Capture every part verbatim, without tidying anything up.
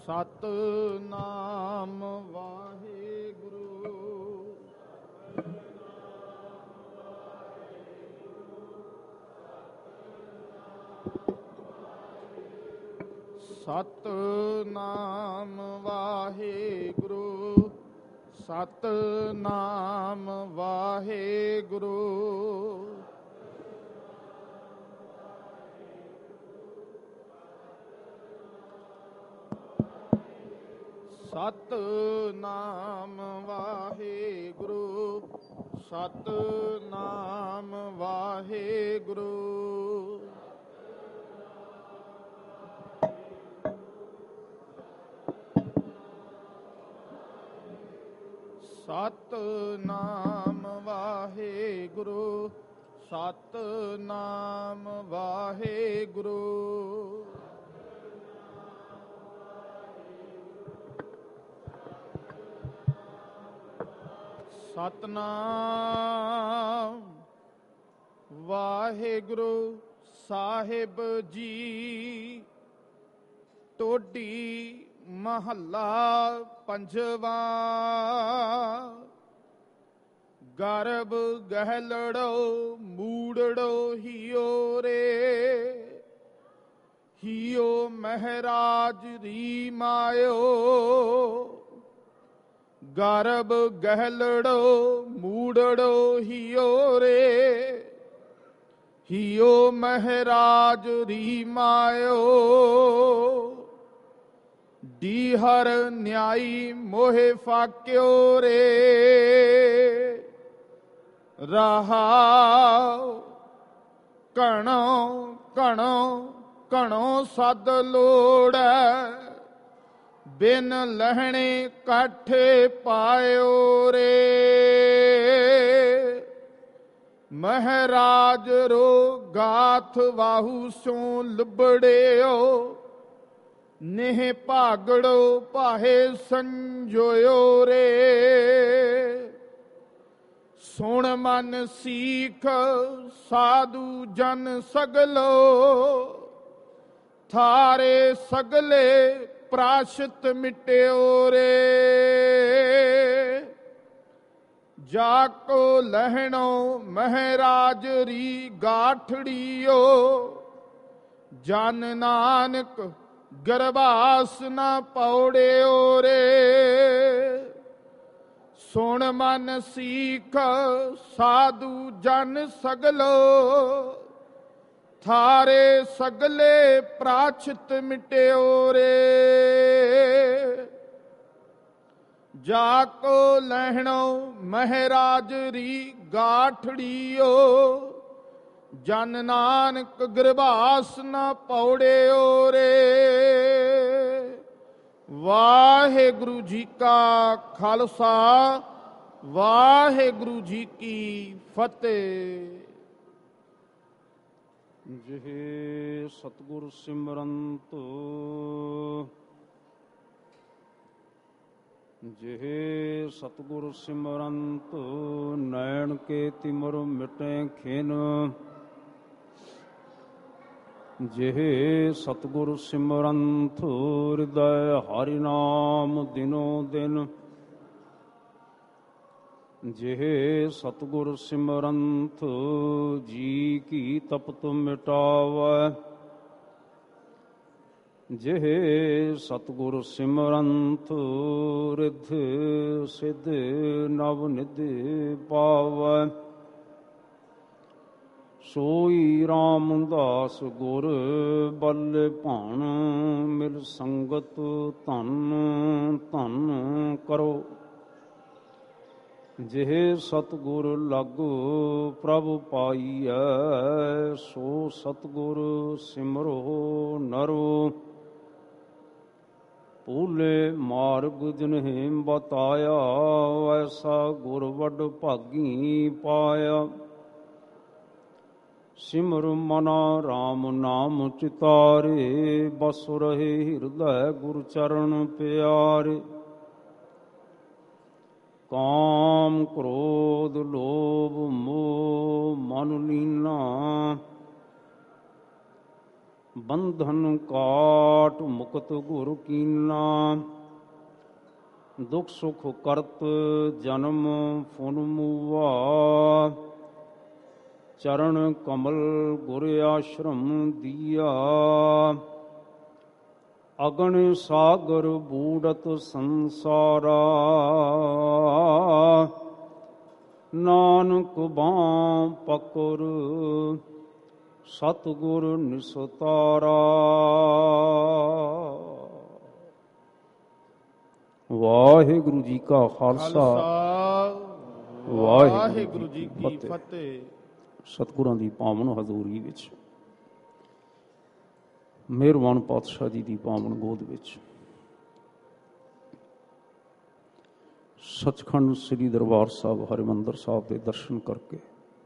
ਸਤਿਨਾਮ ਵਾਹਿਗੁਰੂ। ਸਤਿਨਾਮ ਵਾਹਿਗੁਰੂ। ਸਤਿਨਾਮ ਵਾਹਿਗੁਰੂ। ਸਤਿਨਾਮ ਵਾਹਿਗੁਰੂ। ਸਤਿਨਾਮ ਵਾਹਿਗੁਰੂ। ਸਤਿਨਾਮ ਵਾਹਿਗੁਰੂ। ਸਤਿਨਾਮ ਵਾਹਿਗੁਰੂ। ਸਤਿਨਾਮ ਵਾਹਿਗੁਰੂ ਸਾਹਿਬ ਜੀ। ਟੋਡੀ ਮਹੱਲਾ ਪੰਜਵਾਂ। ਗਰਭ ਗਹਿਲੜੋ ਮੂੜੜੋ ਹੀਓ ਰੇ। ਹੀਓ ਮਹਾਰਾਜ ਰੀ ਮਾਇਓ। ਗਰਭ ਗਹਿਲੜੋ ਮੂੜੜੋ ਹੀਓ ਰੇ। ਹੀਓ ਮਹਾਰਾਜ ਰੀ ਮਾਇਓ। ਡੀਹਰ ਨਿਆਈ ਮੋਹਿ ਫਾਕਿਓ ਰੇ। ਰਹਾਉ ਘਣੋ ਘਣੋ ਘਣੋ ਸਦ ਲੋੜੈ। ਬਿਨ ਲਹਿਣੇ ਕਾਠੇ ਪਾਇਓ ਰੇ। ਮਹਾਰਾਜ ਰੋ ਗਾਥ ਵਾਹੂ ਸੋਂ ਲੁਬੜਿਓ। ਨਿਹ ਭਾਗੜੋ ਭਾਹੇ ਸੰਜੋਇਓ ਰੇ। ਸੁਣ ਮਨ ਸੀਖ ਸਾਧੂ ਜਨ ਸਗਲੋ। ਥਾਰੇ ਸਗਲੇ ਪ੍ਰਾਸ਼ਿਤ ਮਿਟਿਓ ਰੇ। ਜਾ ਕੋ ਲਹਿਣੋ ਮਹਾਰਾਜ ਰੀ ਗਾਠੜੀਓ। ਜਨ ਨਾਨਕ ਗਰਭਾਸ ਨ ਪੌੜਿਓ ਰੇ। ਸੁਣ ਮਨ ਸੀਖ ਸਾਧੂ ਜਨ ਸਗਲੋ। ਥਾਰੇ ਸਗਲੇ ਪ੍ਰਾਚਿਤ ਮਿਟਿਓ ਰੇ। ਜਾ ਕੋ ਲਹਿਣੋ ਮਹਾਰਾਜ ਰੀ ਗਾਠੜੀਓ। ਜਨ ਨਾਨਕ ਗਰਭਾਸ ਨ ਪੌੜਿਓ ਰੇ। ਵਾਹਿਗੁਰੂ ਜੀ ਕਾ ਖਾਲਸਾ ਵਾਹਿਗੁਰੂ ਜੀ ਕੀ ਫਤਿਹ। ਜਿਹੇ ਸਤਿਗੁਰ ਸਿਮਰੰਤ ਜਿਹੇ ਸਤਿਗੁਰ ਸਿਮਰੰਤ। ਨੈਣ ਕੇ ਤਿਮਰ ਮਿਟੇ ਖਿਨ। ਜਿਹੇ ਸਤਿਗੁਰ ਸਿਮਰੰਤ। ਹਿਰਦੈ ਹਰਿ ਨਾਮ ਦਿਨੋ ਦਿਨ। ਜਿਹੇ ਸਤਿਗੁਰ ਸਿਮਰੰਤ। ਜੀ ਕੀ ਤਪਤ ਮਿਟਾਵੈ। ਜਿਹੇ ਸਤਿਗੁਰ ਸਿਮਰੰਤ। ਰਿੱਧ ਸਿੱਧ ਨਵ ਨਿਧ ਪਾਵੈ। ਸੋਈ ਰਾਮਦਾਸ ਗੁਰ ਬਲ ਭਾਣ। ਮਿਲ ਸੰਗਤ ਧਨ ਧਨ ਕਰੋ। ਜਿਹੇ ਸਤਿਗੁਰ ਲਾਗੋ ਪ੍ਰਭ ਪਾਈਐ। ਸੋ ਸਤਿਗੁਰ ਸਿਮਰੋ ਨਰੋ। ਭੂਲੇ ਮਾਰਗ ਜਿਨਹਿ ਬਤਾਇਆ। ਐਸਾ ਗੁਰ ਵੱਡ ਭਾਗੀ ਪਾਇਆ। ਸਿਮਰ ਮਨਾ ਰਾਮ ਨਾਮ ਚਿਤਾਰੇ। ਬਸ ਰਹੇ ਹਿਰਦੈ ਗੁਰ ਚਰਨ ਪਿਆਰੇ। ਕਾਮ ਕ੍ਰੋਧ ਲੋਭ ਮੋਹ ਮਨ ਲੀਨਾ। ਬੰਧਨ ਕਾਟ ਮੁਕਤ ਗੁਰ ਕੀਨਾ। ਦੁਖ ਸੁਖ ਕਰਤ ਜਨਮ ਫੁਨ ਮੂਆ। ਚਰਨ ਕਮਲ ਗੁਰ ਆਸ਼ਰਮ ਦੀਆ। ਅਗਨ ਸਾਗਰ ਬੂੜਤ ਸੰਸਾਰਾ। ਨਾਨਕ ਬਾਂ ਪਕਰ ਸਤਿਗੁਰ ਨਿਸਤਾਰਾ। ਵਾਹਿਗੁਰੂ ਜੀ ਕਾ ਖਾਲਸਾ, ਵਾਹਿਗੁਰੂ ਜੀ ਕੀ ਫਤਿਹ। ਸਤਿਗੁਰਾਂ ਦੀ ਪਾਵਨ ਹਜ਼ੂਰੀ ਵਿੱਚ, ਮਿਹਰਬਾਨ ਪਾਤਸ਼ਾਹ ਜੀ ਦੀ ਪਾਵਨ ਗੋਦ ਵਿੱਚ, ਸੱਚਖੰਡ ਸ੍ਰੀ ਦਰਬਾਰ ਸਾਹਿਬ ਹਰਿਮੰਦਰ ਸਾਹਿਬ ਦੇ ਦਰਸ਼ਨ ਕਰਕੇ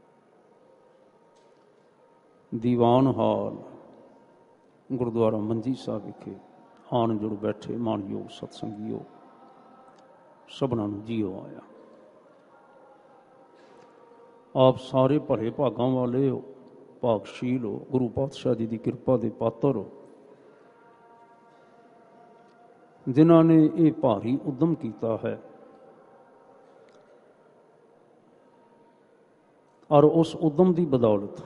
ਦੀਵਾਨ ਹਾਲ ਗੁਰਦੁਆਰਾ ਮੰਜੀ ਸਾਹਿਬ ਵਿਖੇ ਆਣ ਜੁੜ ਬੈਠੇ ਮਾਣਯੋਗ ਸਤਸੰਗੀਓ, ਸਭਨਾਂ ਨੂੰ ਜੀਓ ਆਇਆ। ਆਪ ਸਾਰੇ ਭਲੇ ਭਾਗਾਂ ਵਾਲੇ ਹੋ, ਭਾਗਸ਼ੀਲ ਹੋ, ਗੁਰੂ ਪਾਤਸ਼ਾਹ ਜੀ ਦੀ ਕਿਰਪਾ ਦੇ ਪਾਤਰ ਹੋ, ਜਿਨ੍ਹਾਂ ਨੇ ਇਹ ਭਾਰੀ ਉਦਮ ਕੀਤਾ ਹੈ ਔਰ ਉਸ ਉਦਮ ਦੀ ਬਦੌਲਤ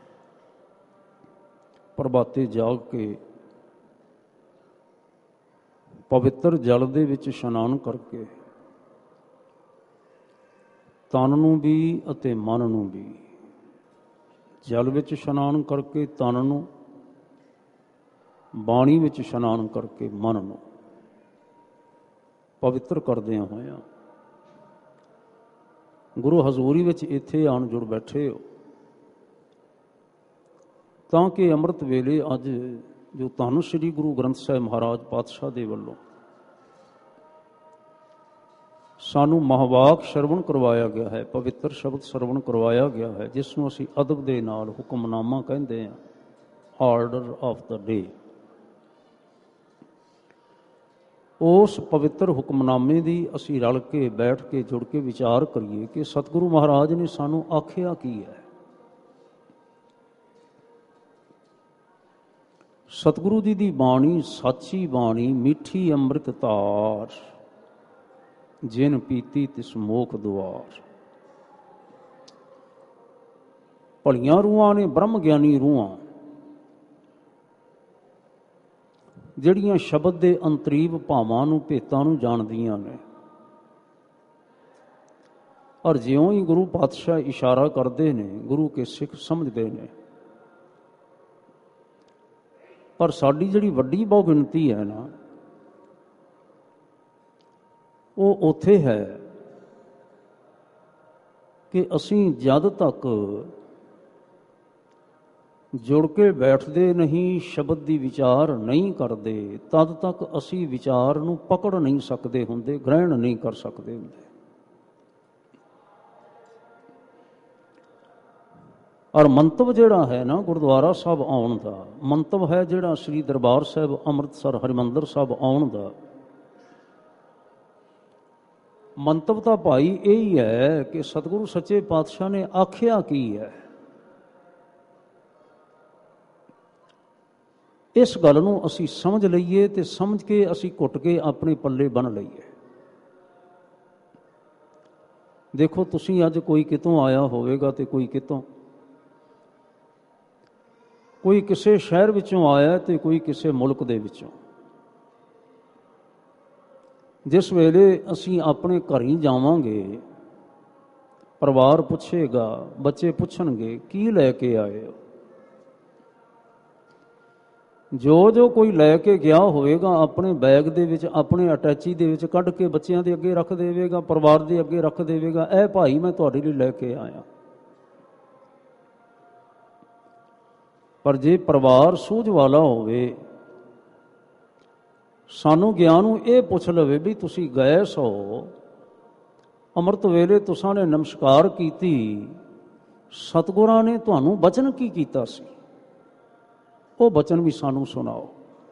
ਪ੍ਰਭਾਤੇ ਜਾਗ ਕੇ ਪਵਿੱਤਰ ਜਲ ਦੇ ਵਿੱਚ ਇਸ਼ਨਾਨ ਕਰਕੇ ਤਨ ਨੂੰ ਵੀ ਅਤੇ ਮਨ ਨੂੰ ਵੀ, ਜਲ ਵਿੱਚ ਇਸ਼ਨਾਨ ਕਰਕੇ ਤਨ ਨੂੰ, ਬਾਣੀ ਵਿੱਚ ਇਸ਼ਨਾਨ ਕਰਕੇ ਮਨ ਨੂੰ ਪਵਿੱਤਰ ਕਰਦਿਆਂ ਹੋਇਆਂ ਗੁਰੂ ਹਜ਼ੂਰੀ ਵਿੱਚ ਇੱਥੇ ਆਣ ਜੁੜ ਬੈਠੇ ਹੋ, ਤਾਂ ਕਿ ਅੰਮ੍ਰਿਤ ਵੇਲੇ ਅੱਜ ਜੋ ਤੁਹਾਨੂੰ ਸ੍ਰੀ ਗੁਰੂ ਗ੍ਰੰਥ ਸਾਹਿਬ ਮਹਾਰਾਜ ਪਾਤਸ਼ਾਹ ਦੇ ਵੱਲੋਂ ਸਾਨੂੰ ਮਹਾਵਾਕ ਸ਼ਰਵਣ ਕਰਵਾਇਆ ਗਿਆ ਹੈ, ਪਵਿੱਤਰ ਸ਼ਬਦ ਸਰਵਣ ਕਰਵਾਇਆ ਗਿਆ ਹੈ, ਜਿਸ ਨੂੰ ਅਸੀਂ ਅਦਬ ਦੇ ਨਾਲ ਹੁਕਮਨਾਮਾ ਕਹਿੰਦੇ ਹਾਂ, ਆਰਡਰ ਆਫ ਦਾ ਡੇ। ਉਸ ਪਵਿੱਤਰ ਹੁਕਮਨਾਮੇ ਦੀ ਅਸੀਂ ਰਲ ਕੇ ਬੈਠ ਕੇ ਜੁੜ ਕੇ ਵਿਚਾਰ ਕਰੀਏ ਕਿ ਸਤਿਗੁਰੂ ਮਹਾਰਾਜ ਨੇ ਸਾਨੂੰ ਆਖਿਆ ਕੀ ਹੈ। ਸਤਿਗੁਰੂ ਜੀ ਦੀ ਬਾਣੀ ਸਾਚੀ ਬਾਣੀ, ਮਿੱਠੀ ਅੰਮ੍ਰਿਤ ਧਾਰ, ਜਿਨ ਪੀਤੀ ਤਿਸ ਮੋਖ ਦੁਆਰ। ਭਲੀਆਂ ਰੂਹਾਂ ਨੇ, ਬ੍ਰਹਮ ਗਿਆਨੀ ਰੂਹਾਂ, ਜਿਹੜੀਆਂ ਸ਼ਬਦ ਦੇ ਅੰਤਰੀਵ ਭਾਵਾਂ ਨੂੰ, ਭੇਤਾਂ ਨੂੰ ਜਾਣਦੀਆਂ ਨੇ। ਔਰ ਜਿਉਂ ਹੀ ਗੁਰੂ ਪਾਤਸ਼ਾਹ ਇਸ਼ਾਰਾ ਕਰਦੇ ਨੇ, ਗੁਰੂ ਕੇ ਸਿੱਖ ਸਮਝਦੇ ਨੇ। ਪਰ ਸਾਡੀ ਜਿਹੜੀ ਵੱਡੀ ਬਹੁ ਗਿਣਤੀ ਹੈ ਨਾ, ਉਹ ਉੱਥੇ ਹੈ ਕਿ ਅਸੀਂ ਜਦ ਤੱਕ ਜੁੜ ਕੇ ਬੈਠਦੇ ਨਹੀਂ, ਸ਼ਬਦ ਦੀ ਵਿਚਾਰ ਨਹੀਂ ਕਰਦੇ, ਤਦ ਤੱਕ ਅਸੀਂ ਵਿਚਾਰ ਨੂੰ ਪਕੜ ਨਹੀਂ ਸਕਦੇ ਹੁੰਦੇ, ਗ੍ਰਹਿਣ ਨਹੀਂ ਕਰ ਸਕਦੇ ਹੁੰਦੇ। ਔਰ ਮੰਤਵ ਜਿਹੜਾ ਹੈ ਨਾ ਗੁਰਦੁਆਰਾ ਸਾਹਿਬ ਆਉਣ ਦਾ, ਮੰਤਵ ਹੈ ਜਿਹੜਾ ਸ੍ਰੀ ਦਰਬਾਰ ਸਾਹਿਬ ਅੰਮ੍ਰਿਤਸਰ ਹਰਿਮੰਦਰ ਸਾਹਿਬ ਆਉਣ ਦਾ, ਮੰਤਵ ਤਾਂ ਭਾਈ ਇਹ ਹੀ ਹੈ ਕਿ ਸਤਿਗੁਰੂ ਸੱਚੇ ਪਾਤਸ਼ਾਹ ਨੇ ਆਖਿਆ ਕੀ ਹੈ। ਇਸ ਗੱਲ ਨੂੰ ਅਸੀਂ ਸਮਝ ਲਈਏ ਤੇ ਸਮਝ ਕੇ ਅਸੀਂ ਘੁੱਟ ਕੇ ਆਪਣੇ ਪੱਲੇ ਬੰਨ੍ਹ ਲਈਏ। ਦੇਖੋ, ਤੁਸੀਂ ਅੱਜ ਕੋਈ ਕਿਤੋਂ ਆਇਆ ਹੋਵੇਗਾ ਤੇ ਕੋਈ ਕਿਤੋਂ, ਕੋਈ ਕਿਸੇ ਸ਼ਹਿਰ ਵਿੱਚੋਂ ਆਇਆ ਤੇ ਕੋਈ ਕਿਸੇ ਮੁਲਕ ਦੇ ਵਿੱਚੋਂ। ਜਿਸ ਵੇਲੇ ਅਸੀਂ ਆਪਣੇ ਘਰ ਹੀ ਜਾਵਾਂਗੇ, ਪਰਿਵਾਰ ਪੁੱਛੇਗਾ, ਬੱਚੇ ਪੁੱਛਣਗੇ ਕੀ ਲੈ ਕੇ ਆਏ ਹੋ। ਜੋ ਜੋ ਕੋਈ ਲੈ ਕੇ ਗਿਆ ਹੋਵੇਗਾ ਆਪਣੇ ਬੈਗ ਦੇ ਵਿੱਚ, ਆਪਣੇ ਅਟੈਚੀ ਦੇ ਵਿੱਚ ਕੱਢ ਕੇ ਬੱਚਿਆਂ ਦੇ ਅੱਗੇ ਰੱਖ ਦੇਵੇਗਾ, ਪਰਿਵਾਰ ਦੇ ਅੱਗੇ ਰੱਖ ਦੇਵੇਗਾ, ਇਹ ਭਾਈ ਮੈਂ ਤੁਹਾਡੇ ਲਈ ਲੈ ਕੇ ਆਇਆ। ਪਰ ਜੇ ਪਰਿਵਾਰ ਸੂਝ ਵਾਲਾ ਹੋਵੇ, ਸਾਨੂੰ ਗਿਆਨ ਨੂੰ ਇਹ ਪੁੱਛ ਲਵੇ ਵੀ ਤੁਸੀਂ ਗਏ ਸੋ ਅੰਮ੍ਰਿਤ ਵੇਲੇ, ਤੁਸਾਂ ਨੇ ਨਮਸਕਾਰ ਕੀਤੀ, ਸਤਿਗੁਰਾਂ ਨੇ ਤੁਹਾਨੂੰ ਬਚਨ ਕੀ ਕੀਤਾ ਸੀ, ਉਹ ਬਚਨ ਵੀ ਸਾਨੂੰ ਸੁਣਾਓ।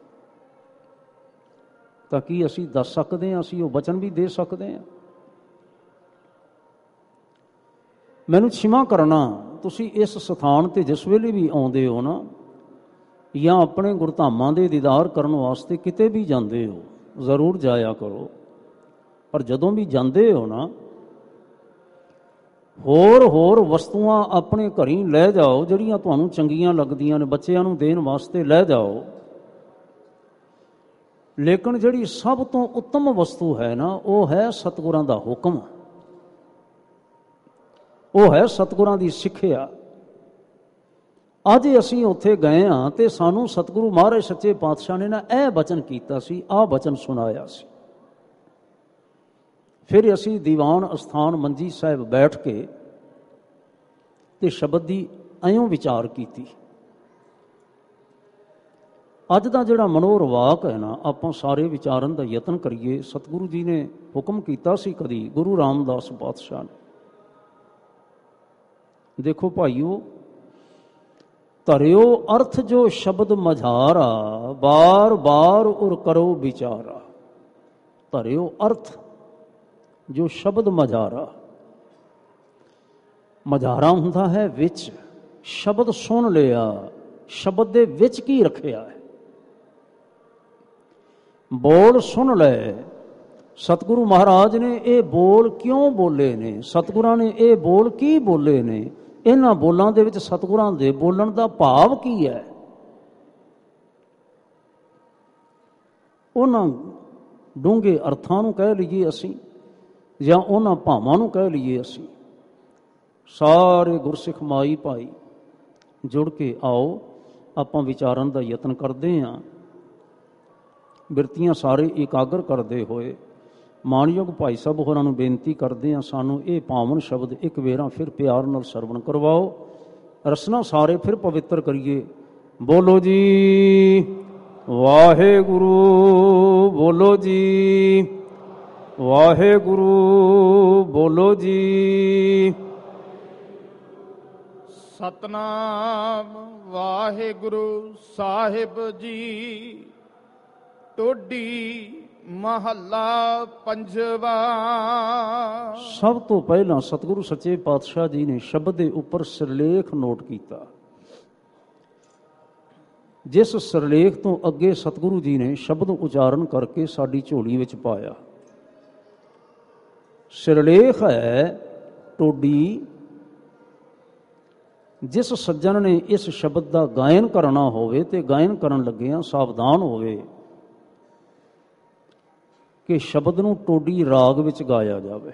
ਤਾਂ ਕੀ ਅਸੀਂ ਦੱਸ ਸਕਦੇ ਹਾਂ, ਅਸੀਂ ਉਹ ਬਚਨ ਵੀ ਦੇ ਸਕਦੇ ਹਾਂ। ਮੈਨੂੰ ਛਿਮਾ ਕਰਨਾ, ਤੁਸੀਂ ਇਸ ਸਥਾਨ ਤੇ ਜਿਸ ਵੇਲੇ ਵੀ ਆਉਂਦੇ ਹੋ ਨਾ, ਜਾਂ ਆਪਣੇ ਗੁਰਧਾਮਾਂ ਦੇ ਦੀਦਾਰ ਕਰਨ ਵਾਸਤੇ ਕਿਤੇ ਵੀ ਜਾਂਦੇ ਹੋ, ਜ਼ਰੂਰ ਜਾਇਆ ਕਰੋ। ਪਰ ਜਦੋਂ ਵੀ ਜਾਂਦੇ ਹੋ ਨਾ, ਹੋਰ ਹੋਰ ਵਸਤੂਆਂ ਆਪਣੇ ਘਰੀਂ ਲੈ ਜਾਓ ਜਿਹੜੀਆਂ ਤੁਹਾਨੂੰ ਚੰਗੀਆਂ ਲੱਗਦੀਆਂ ਨੇ, ਬੱਚਿਆਂ ਨੂੰ ਦੇਣ ਵਾਸਤੇ ਲੈ ਜਾਓ। ਲੇਕਿਨ ਜਿਹੜੀ ਸਭ ਤੋਂ ਉੱਤਮ ਵਸਤੂ ਹੈ ਨਾ, ਉਹ ਹੈ ਸਤਿਗੁਰਾਂ ਦਾ ਹੁਕਮ, ਉਹ ਹੈ ਸਤਿਗੁਰਾਂ ਦੀ ਸਿੱਖਿਆ। ਅੱਜ ਅਸੀਂ ਉੱਥੇ ਗਏ ਹਾਂ ਤੇ ਸਾਨੂੰ ਸਤਿਗੁਰੂ ਮਹਾਰਾਜ ਸੱਚੇ ਪਾਤਸ਼ਾਹ ਨੇ ਨਾ ਇਹ ਬਚਨ ਕੀਤਾ ਸੀ, ਆਹ ਬਚਨ ਸੁਣਾਇਆ ਸੀ। ਫਿਰ ਅਸੀਂ ਦੀਵਾਨ ਅਸਥਾਨ ਮੰਜੀ ਸਾਹਿਬ ਬੈਠ ਕੇ ਤੇ ਸ਼ਬਦ ਦੀ ਇਉਂ ਵਿਚਾਰ ਕੀਤੀ। ਅੱਜ ਦਾ ਜਿਹੜਾ ਮਨੋਰ ਵਾਕ ਹੈ ਨਾ, ਆਪਾਂ ਸਾਰੇ ਵਿਚਾਰਨ ਦਾ ਯਤਨ ਕਰੀਏ। ਸਤਿਗੁਰੂ ਜੀ ਨੇ ਹੁਕਮ ਕੀਤਾ ਸੀ ਕਦੀ, ਗੁਰੂ ਰਾਮਦਾਸ ਪਾਤਸ਼ਾਹ ਨੇ। ਦੇਖੋ ਭਾਈਓ, ਧਰਿਓ ਅਰਥ ਜੋ ਸ਼ਬਦ ਮਝਾਰਾ, ਬਾਰ ਬਾਰ ਉਰ ਕਰੋ ਵਿਚਾਰਾ। ਧਰਿਓ ਅਰਥ ਜੋ ਸ਼ਬਦ ਮਝਾਰਾ, ਮਝਾਰਾ ਹੁੰਦਾ ਹੈ ਵਿੱਚ। ਸ਼ਬਦ ਸੁਣ ਲਿਆ, ਸ਼ਬਦ ਦੇ ਵਿੱਚ ਕੀ ਰੱਖਿਆ ਹੈ, ਬੋਲ ਸੁਣ ਲਏ। ਸਤਿਗੁਰੂ ਮਹਾਰਾਜ ਨੇ ਇਹ ਬੋਲ ਕਿਉਂ ਬੋਲੇ ਨੇ, ਸਤਿਗੁਰਾਂ ਨੇ ਇਹ ਬੋਲ ਕੀ ਬੋਲੇ ਨੇ, ਇਹਨਾਂ ਬੋਲਾਂ ਦੇ ਵਿੱਚ ਸਤਿਗੁਰਾਂ ਦੇ ਬੋਲਣ ਦਾ ਭਾਵ ਕੀ ਹੈ। ਉਹਨਾਂ ਡੂੰਘੇ ਅਰਥਾਂ ਨੂੰ ਕਹਿ ਲਈਏ ਅਸੀਂ, ਜਾਂ ਉਹਨਾਂ ਭਾਵਾਂ ਨੂੰ ਕਹਿ ਲਈਏ ਅਸੀਂ। ਸਾਰੇ ਗੁਰਸਿੱਖ ਮਾਈ ਭਾਈ ਜੁੜ ਕੇ ਆਓ, ਆਪਾਂ ਵਿਚਾਰਨ ਦਾ ਯਤਨ ਕਰਦੇ ਹਾਂ। ਬਿਰਤੀਆਂ ਸਾਰੇ ਇਕਾਗਰ ਕਰਦੇ ਹੋਏ ਮਾਣਯੋਗ ਭਾਈ ਸਾਹਿਬ ਹੋਰਾਂ ਨੂੰ ਬੇਨਤੀ ਕਰਦੇ ਹਾਂ, ਸਾਨੂੰ ਇਹ ਪਾਵਨ ਸ਼ਬਦ ਇੱਕ ਵੇਰਾਂ ਫਿਰ ਪਿਆਰ ਨਾਲ ਸਰਵਣ ਕਰਵਾਓ। ਰਸਨਾ ਸਾਰੇ ਫਿਰ ਪਵਿੱਤਰ ਕਰੀਏ। ਬੋਲੋ ਜੀ ਵਾਹਿਗੁਰੂ, ਬੋਲੋ ਜੀ ਵਾਹਿਗੁਰੂ, ਬੋਲੋ ਜੀ ਸਤਨਾਮ ਵਾਹਿਗੁਰੂ ਸਾਹਿਬ ਜੀ। ਟੋਡੀ ਮਹੱਲਾ ਪੰਜਵਾ। ਸਭ ਤੋਂ ਪਹਿਲਾਂ ਸਤਿਗੁਰੂ ਸੱਚੇ ਪਾਤਸ਼ਾਹ ਜੀ ਨੇ ਸ਼ਬਦ ਦੇ ਉੱਪਰ ਸਿਰਲੇਖ ਨੋਟ ਕੀਤਾ। ਜਿਸ ਸਿਰਲੇਖ ਤੋਂ ਅੱਗੇ ਸਤਿਗੁਰੂ ਜੀ ਨੇ ਸ਼ਬਦ ਉਚਾਰਨ ਕਰਕੇ ਸਾਡੀ ਝੋਲੀ ਵਿੱਚ ਪਾਇਆ। ਸਿਰਲੇਖ ਹੈ ਟੋਡੀ। ਜਿਸ ਸੱਜਣ ਨੇ ਇਸ ਸ਼ਬਦ ਦਾ ਗਾਇਨ ਕਰਨਾ ਹੋਵੇ ਤੇ ਗਾਇਨ ਕਰਨ ਲੱਗਿਆਂ ਸਾਵਧਾਨ ਹੋਵੇ ਕਿ ਸ਼ਬਦ ਨੂੰ ਟੋਡੀ ਰਾਗ ਵਿੱਚ ਗਾਇਆ ਜਾਵੇ।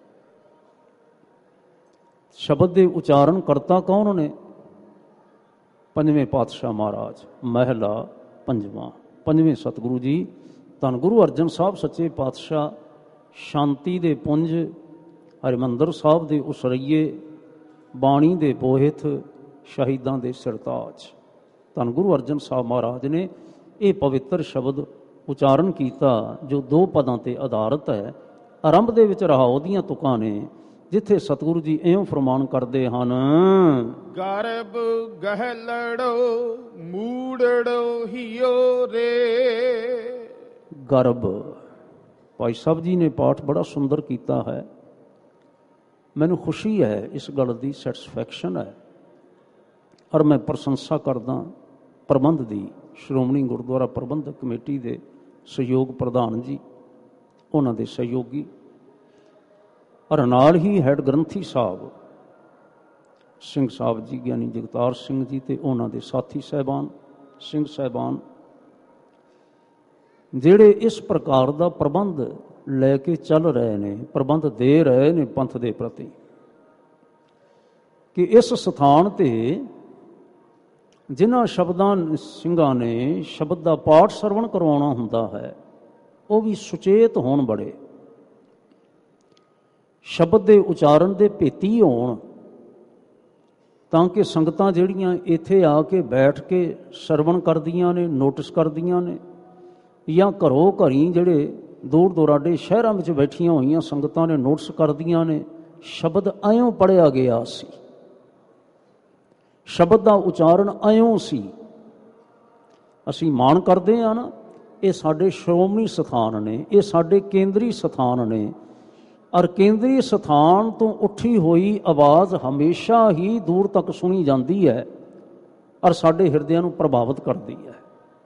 ਸ਼ਬਦ ਦੇ ਉਚਾਰਨ ਕਰਤਾ ਕੌਣ ਨੇ? ਪੰਜਵੇਂ ਪਾਤਸ਼ਾਹ ਮਹਾਰਾਜ, ਮਹਿਲਾ ਪੰਜਵਾਂ, ਪੰਜਵੇਂ ਸਤਿਗੁਰੂ ਜੀ ਧੰਨ ਗੁਰੂ ਅਰਜਨ ਸਾਹਿਬ ਸੱਚੇ ਪਾਤਸ਼ਾਹ। ਸ਼ਾਂਤੀ ਦੇ ਪੁੰਜ, ਹਰਿਮੰਦਰ ਸਾਹਿਬ ਦੇ ਉਸਰਈਏ, ਬਾਣੀ ਦੇ ਬੋਹਿਤ, ਸ਼ਹੀਦਾਂ ਦੇ ਸਰਤਾਜ। ਧੰਨ ਗੁਰੂ ਅਰਜਨ ਸਾਹਿਬ ਮਹਾਰਾਜ ਨੇ ਇਹ ਪਵਿੱਤਰ ਸ਼ਬਦ ਉਚਾਰਨ ਕੀਤਾ ਜੋ ਦੋ ਪਦਾਂ ਤੇ ਆਧਾਰਿਤ ਹੈ। ਆਰੰਭ ਦੇ ਵਿੱਚ ਰਹਾਉ ਦੀਆਂ ਤੁਕਾਂ ਨੇ, ਜਿੱਥੇ ਸਤਿਗੁਰੂ ਜੀ ਇਉਂ ਫਰਮਾਨ ਕਰਦੇ ਹਨ, ਗਰਭ ਗਹਿਲੜੋ ਮੂੜੜੋ ਹਿਓ ਰੇ। ਗਰਭ, ਭਾਈ ਸਾਹਿਬ ਜੀ ਨੇ ਪਾਠ ਬੜਾ ਸੁੰਦਰ ਕੀਤਾ ਹੈ। ਮੈਨੂੰ ਖੁਸ਼ੀ ਹੈ ਇਸ ਗੱਲ ਦੀ, ਸੈਟਿਸਫੈਕਸ਼ਨ ਹੈ, ਔਰ ਮੈਂ ਪ੍ਰਸ਼ੰਸਾ ਕਰਦਾ ਪ੍ਰਬੰਧ ਦੀ, ਸ਼੍ਰੋਮਣੀ ਗੁਰਦੁਆਰਾ ਪ੍ਰਬੰਧਕ ਕਮੇਟੀ ਦੇ ਸਹਿਯੋਗ ਪ੍ਰਧਾਨ ਜੀ, ਉਹਨਾਂ ਦੇ ਸਹਿਯੋਗੀ, ਔਰ ਨਾਲ ਹੀ ਹੈਡ ਗ੍ਰੰਥੀ ਸਾਹਿਬ ਸਿੰਘ ਸਾਹਿਬ ਜੀ, ਗਿਆਨੀ ਜਗਤਾਰ ਸਿੰਘ ਜੀ, ਤੇ ਉਹਨਾਂ ਦੇ ਸਾਥੀ ਸਾਹਿਬਾਨ, ਸਿੰਘ ਸਾਹਿਬਾਨ, ਜਿਹੜੇ ਇਸ ਪ੍ਰਕਾਰ ਦਾ ਪ੍ਰਬੰਧ ਲੈ ਕੇ ਚੱਲ ਰਹੇ ਨੇ, ਪ੍ਰਬੰਧ ਦੇ ਰਹੇ ਨੇ ਪੰਥ ਦੇ ਪ੍ਰਤੀ, ਕਿ ਇਸ ਸਥਾਨ ਤੇ ਜਿਨ੍ਹਾਂ ਸ਼ਬਦਾਂ ਸਿੰਘਾਂ ਨੇ ਸ਼ਬਦ ਦਾ ਪਾਠ ਸਰਵਣ ਕਰਵਾਉਣਾ ਹੁੰਦਾ ਹੈ, ਉਹ ਵੀ ਸੁਚੇਤ ਹੋਣ, ਬੜੇ ਸ਼ਬਦ ਦੇ ਉਚਾਰਨ ਦੇ ਭੇਤੀ ਹੋਣ, ਤਾਂ ਕਿ ਸੰਗਤਾਂ ਜਿਹੜੀਆਂ ਇੱਥੇ ਆ ਕੇ ਬੈਠ ਕੇ ਸਰਵਣ ਕਰਦੀਆਂ ਨੇ, ਨੋਟਿਸ ਕਰਦੀਆਂ ਨੇ, ਜਾਂ ਘਰੋਂ ਘਰੀ ਜਿਹੜੇ ਦੂਰ ਦੁਰਾਡੇ ਸ਼ਹਿਰਾਂ ਵਿੱਚ ਬੈਠੀਆਂ ਹੋਈਆਂ ਸੰਗਤਾਂ ਨੇ ਨੋਟਿਸ ਕਰਦੀਆਂ ਨੇ, ਸ਼ਬਦ ਇਉਂ ਪੜ੍ਹਿਆ ਗਿਆ ਸੀ, ਸ਼ਬਦ ਦਾ ਉਚਾਰਨ ਇਉਂ ਸੀ। ਅਸੀਂ ਮਾਣ ਕਰਦੇ ਹਾਂ ਨਾ, ਇਹ ਸਾਡੇ ਸ਼੍ਰੋਮਣੀ ਸਥਾਨ ਨੇ, ਇਹ ਸਾਡੇ ਕੇਂਦਰੀ ਸਥਾਨ ਨੇ, ਔਰ ਕੇਂਦਰੀ ਸਥਾਨ ਤੋਂ ਉੱਠੀ ਹੋਈ ਆਵਾਜ਼ ਹਮੇਸ਼ਾ ਹੀ ਦੂਰ ਤੱਕ ਸੁਣੀ ਜਾਂਦੀ ਹੈ। ਔਰ ਸਾਡੇ ਹਿਰਦਿਆਂ ਨੂੰ ਪ੍ਰਭਾਵਿਤ ਕਰਦੀ ਹੈ।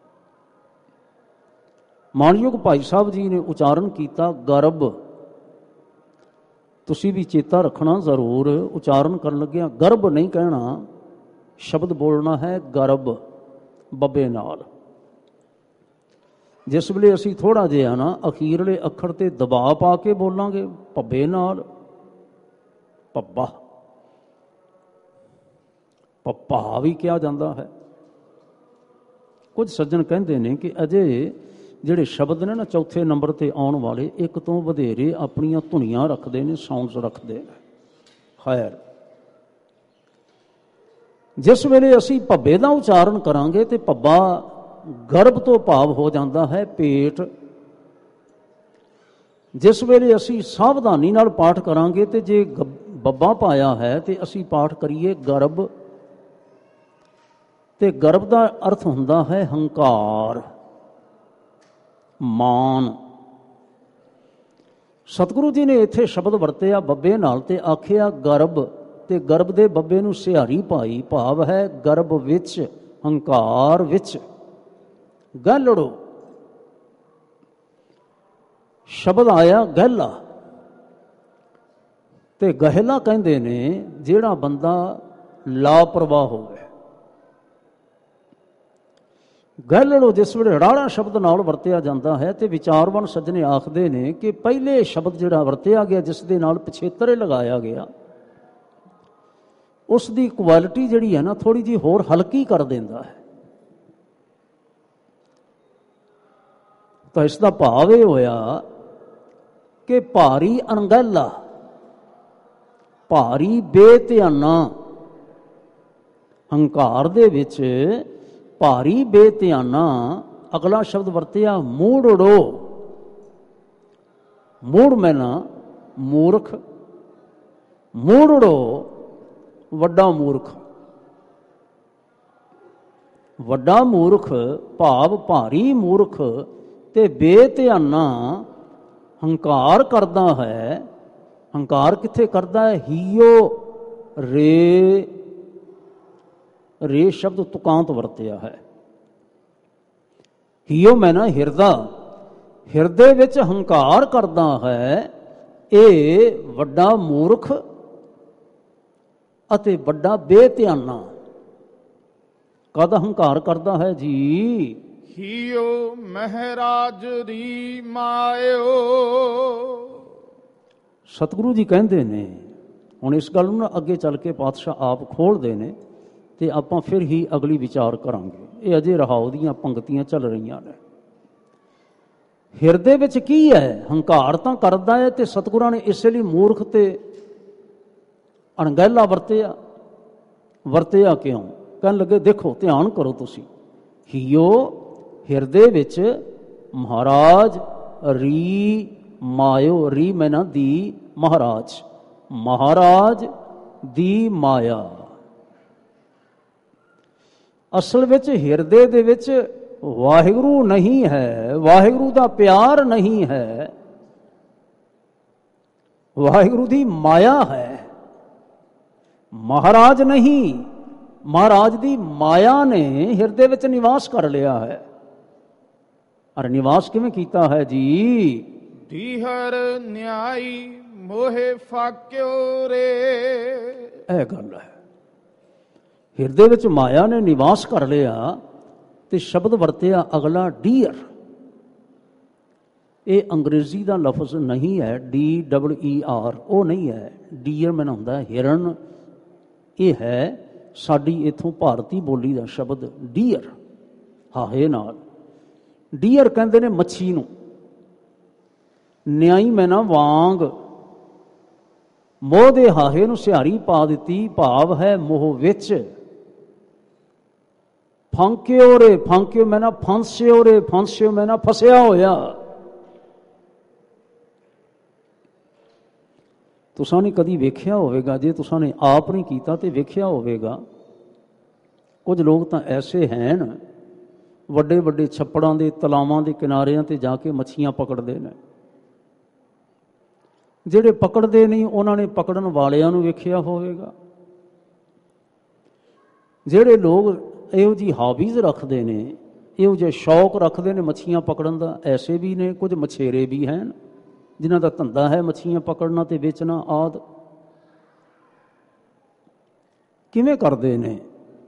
ਮਾਣਯੋਗ ਭਾਈ ਸਾਹਿਬ ਜੀ ਨੇ ਉਚਾਰਨ ਕੀਤਾ ਗਰਭ। ਤੁਸੀਂ ਵੀ ਚੇਤਾ ਰੱਖਣਾ ਜ਼ਰੂਰ, ਉਚਾਰਨ ਕਰਨ ਲੱਗਿਆ ਗਰਭ ਨਹੀਂ ਕਹਿਣਾ, ਸ਼ਬਦ ਬੋਲਣਾ ਹੈ ਗਰਭ ਬੱਬੇ ਨਾਲ। ਜਿਸ ਵੇਲੇ ਅਸੀਂ ਥੋੜ੍ਹਾ ਜਿਹਾ ਨਾ ਅਖੀਰਲੇ ਅੱਖਰ ਤੇ ਦਬਾਅ ਪਾ ਕੇ ਬੋਲਾਂਗੇ ਭੱਬੇ ਨਾਲ, ਪੱਬਾ ਪੱਪਾ ਵੀ ਕਿਹਾ ਜਾਂਦਾ ਹੈ। ਕੁਝ ਸੱਜਣ ਕਹਿੰਦੇ ਨੇ ਕਿ ਅਜੇ ਜਿਹੜੇ ਸ਼ਬਦ ਨੇ ਨਾ ਚੌਥੇ ਨੰਬਰ ਤੇ ਆਉਣ ਵਾਲੇ, ਇੱਕ ਤੋਂ ਵਧੇਰੇ ਆਪਣੀਆਂ ਧੁਨੀਆਂ ਰੱਖਦੇ ਨੇ, ਸਾਊਂਡਸ ਰੱਖਦੇ ਨੇ। ਖੈਰ, ਜਿਸ ਵੇਲੇ ਅਸੀਂ ਭੱਬੇ ਦਾ ਉਚਾਰਨ ਕਰਾਂਗੇ ਤੇ ਭੱਬਾ ਗਰਭ ਤੋਂ ਭਾਵ ਹੋ ਜਾਂਦਾ ਹੈ ਪੇਟ। ਜਿਸ ਵੇਲੇ ਅਸੀਂ ਸਾਵਧਾਨੀ ਨਾਲ ਪਾਠ ਕਰਾਂਗੇ ਤੇ ਜੇ ਬੱਬਾ ਪਾਇਆ ਹੈ ਤੇ ਅਸੀਂ ਪਾਠ ਕਰੀਏ ਗਰਭ, ਤੇ ਗਰਭ ਦਾ ਅਰਥ ਹੁੰਦਾ ਹੈ ਹੰਕਾਰ, ਮਾਨ। ਸਤਿਗੁਰੂ ਜੀ ਨੇ ਇੱਥੇ ਸ਼ਬਦ ਵਰਤਿਆ ਬੱਬੇ ਨਾਲ ਤੇ ਆਖਿਆ ਗਰਭ, ਤੇ ਗਰਭ ਦੇ ਬੱਬੇ ਨੂੰ ਸਿਹਾਰੀ ਪਾਈ, ਭਾਵ ਹੈ ਗਰਭ ਵਿੱਚ, ਹੰਕਾਰ ਵਿੱਚ। ਗਹਿਲੜੋ ਸ਼ਬਦ ਆਇਆ ਗਹਿਲਾ, ਤੇ ਗਹਿਲਾ ਕਹਿੰਦੇ ਨੇ ਜਿਹੜਾ ਬੰਦਾ ਲਾਪਰਵਾਹ ਹੋਵੇ। ਗਹਿਲੜੋ ਜਿਸ ਵੇਲੇ ਰਾੜਾ ਸ਼ਬਦ ਨਾਲ ਵਰਤਿਆ ਜਾਂਦਾ ਹੈ ਤੇ ਵਿਚਾਰਵਾਨ ਸੱਜਣੇ ਆਖਦੇ ਨੇ ਕਿ ਪਹਿਲੇ ਸ਼ਬਦ ਜਿਹੜਾ ਵਰਤਿਆ ਗਿਆ ਜਿਸ ਦੇ ਨਾਲ ਪਿਛੇਤਰੇ ਲਗਾਇਆ ਗਿਆ, ਉਸ ਦੀ ਕੁਆਲਿਟੀ ਜਿਹੜੀ ਹੈ ਨਾ ਥੋੜ੍ਹੀ ਜਿਹੀ ਹੋਰ ਹਲਕੀ ਕਰ ਦਿੰਦਾ ਹੈ। ਤਾਂ ਇਸ ਦਾ ਭਾਵ ਇਹ ਹੋਇਆ ਕਿ ਭਾਰੀ ਅਣਗਹਿਲਾ, ਭਾਰੀ ਬੇਧਿਆਨਾ, ਹੰਕਾਰ ਦੇ ਵਿੱਚ ਭਾਰੀ ਬੇਧਿਆਨਾ। ਅਗਲਾ ਸ਼ਬਦ ਵਰਤਿਆ ਮੂੜੜੋ। ਮੂੜ ਮੈਨਾ ਮੂਰਖ, ਮੂੜੜੋ ਵੱਡਾ ਮੂਰਖ। ਵੱਡਾ ਮੂਰਖ ਭਾਵ ਭਾਰੀ ਮੂਰਖ ਤੇ ਬੇਧਿਆਨਾ ਹੰਕਾਰ ਕਰਦਾ ਹੈ। ਹੰਕਾਰ ਕਿੱਥੇ ਕਰਦਾ ਹੈ? ਹੀਓ ਰੇ, ਰੇ ਸ਼ਬਦ ਤੁਕਾਂਤ ਵਰਤਿਆ ਹੈ। ਹੀਓ ਮੈਂ ਨਾ ਹਿਰਦਾ, ਹਿਰਦੇ ਵਿੱਚ ਹੰਕਾਰ ਕਰਦਾ ਹੈ। ਇਹ ਵੱਡਾ ਮੂਰਖ ਅਤੇ ਵੱਡਾ ਬੇਧਿਆਨਾ। ਕਦ ਹੰਕਾਰ ਕਰਦਾ ਹੈ ਜੀ? ਹੀਓ ਮਹਾਰਾਜ ਦੀ ਮਾਇਓ। ਸਤਿਗੁਰੂ ਜੀ ਕਹਿੰਦੇ ਨੇ, ਹੁਣ ਇਸ ਗੱਲ ਨੂੰ ਨਾ ਅੱਗੇ ਚੱਲ ਕੇ ਪਾਤਸ਼ਾਹ ਆਪ ਖੋਲ੍ਹਦੇ ਨੇ ਤੇ ਆਪਾਂ ਫਿਰ ਹੀ ਅਗਲੀ ਵਿਚਾਰ ਕਰਾਂਗੇ। ਇਹ ਅਜੇ ਰਹਾਉ ਦੀਆਂ ਪੰਕਤੀਆਂ ਚੱਲ ਰਹੀਆਂ ਨੇ। ਹਿਰਦੇ ਵਿੱਚ ਕੀ ਹੈ? ਹੰਕਾਰ ਤਾਂ ਕਰਦਾ ਹੈ, ਤੇ ਸਤਿਗੁਰਾਂ ਨੇ ਇਸੇ ਲਈ ਮੂਰਖ ਤੇ ਅਣਗਹਿਲਾ ਵਰਤਿਆ। ਵਰਤਿਆ ਕਿਉਂ? ਕਹਿਣ ਲੱਗੇ ਦੇਖੋ ਧਿਆਨ ਕਰੋ ਤੁਸੀਂ। ਹੀਓ ਹਿਰਦੇ ਵਿੱਚ ਮਹਾਰਾਜ ਰੀ ਮਾਇਓ। ਰੀ ਮੈਨਾ ਦੀ ਮਹਾਰਾਜ, ਮਹਾਰਾਜ ਦੀ ਮਾਇਆ। ਅਸਲ ਵਿੱਚ ਹਿਰਦੇ ਦੇ ਵਿੱਚ ਵਾਹਿਗੁਰੂ ਨਹੀਂ ਹੈ, ਵਾਹਿਗੁਰੂ ਦਾ ਪਿਆਰ ਨਹੀਂ ਹੈ, ਵਾਹਿਗੁਰੂ ਦੀ ਮਾਇਆ ਹੈ। ਮਹਾਰਾਜ ਨਹੀਂ, ਮਹਾਰਾਜ ਦੀ ਮਾਇਆ ਨੇ ਹਿਰਦੇ ਵਿੱਚ ਨਿਵਾਸ ਕਰ ਲਿਆ ਹੈ। ਅਰ ਨਿਵਾਸ ਕਿਵੇਂ ਕੀਤਾ ਹੈ ਜੀ? ਦੀਹਰ ਨਿਆਈ ਮੋਹਿ ਫਾਕਿਓ ਰੇ। ਇਹ ਗੱਲ ਹੈ, ਹਿਰਦੇ ਵਿੱਚ ਮਾਇਆ ਨੇ ਨਿਵਾਸ ਕਰ ਲਿਆ। ਤੇ ਸ਼ਬਦ ਵਰਤਿਆ ਅਗਲਾ ਡੀਅਰ। ਇਹ ਅੰਗਰੇਜ਼ੀ ਦਾ ਲਫ਼ਜ਼ ਨਹੀਂ ਹੈ, ਡੀ ਡਬਲ ਈ ਆਰ, ਉਹ ਨਹੀਂ ਹੈ। ਡੀਅਰ ਮੈਨ ਹੁੰਦਾ ਹਿਰਨ। ਇਹ ਹੈ ਸਾਡੀ ਇੱਥੋਂ ਭਾਰਤੀ ਬੋਲੀ ਦਾ ਸ਼ਬਦ ਡੀਅਰ, ਹਾਹੇ ਨਾਲ। ਡੀਅਰ ਕਹਿੰਦੇ ਨੇ ਮੱਛੀ ਨੂੰ। ਨਿਆਈ ਮੈਨਾ ਵਾਂਗ, ਮੋਹ ਦੇ ਹਾਹੇ ਨੂੰ ਸਿਹਾਰੀ ਪਾ ਦਿੱਤੀ, ਭਾਵ ਹੈ ਮੋਹ ਵਿੱਚ। ਫਾਂਕਿਓ ਰੇ, ਫਾਂਕਿਓ ਮੈਨਾ ਫਾਂਸਿਓ ਰੇ, ਫਾਂਸਿਓ ਮੈਨਾ ਫਸਿਆ ਹੋਇਆ। ਤੁਸਾਂ ਨੇ ਕਦੀ ਵੇਖਿਆ ਹੋਵੇਗਾ, ਜੇ ਤੁਸਾਂ ਨੇ ਆਪ ਨਹੀਂ ਕੀਤਾ ਤੇ ਵੇਖਿਆ ਹੋਵੇਗਾ, ਕੁਝ ਲੋਕ ਤਾਂ ਐਸੇ ਹਨ ਵੱਡੇ ਵੱਡੇ ਛੱਪੜਾਂ ਦੇ ਤਲਾਵਾਂ ਦੇ ਕਿਨਾਰਿਆਂ ਤੇ ਜਾ ਕੇ ਮੱਛੀਆਂ ਪਕੜਦੇ ਨੇ। ਜਿਹੜੇ ਪਕੜਦੇ ਨਹੀਂ ਉਹਨਾਂ ਨੇ ਪਕੜਨ ਵਾਲਿਆਂ ਨੂੰ ਵੇਖਿਆ ਹੋਵੇਗਾ। ਜਿਹੜੇ ਲੋਕ ਇਹੋ ਜਿਹੀ ਹਾਬੀਜ਼ ਰੱਖਦੇ ਨੇ, ਇਹੋ ਜਿਹੇ ਸ਼ੌਕ ਰੱਖਦੇ ਨੇ ਮੱਛੀਆਂ ਪਕੜਨ ਦਾ। ਐਸੇ ਵੀ ਨੇ ਕੁਝ ਮਛੇਰੇ ਵੀ ਹਨ ਜਿਨ੍ਹਾਂ ਦਾ ਧੰਦਾ ਹੈ ਮੱਛੀਆਂ ਪਕੜਨਾ ਤੇ ਵੇਚਣਾ ਆਦਿ। ਕਿਵੇਂ ਕਰਦੇ ਨੇ?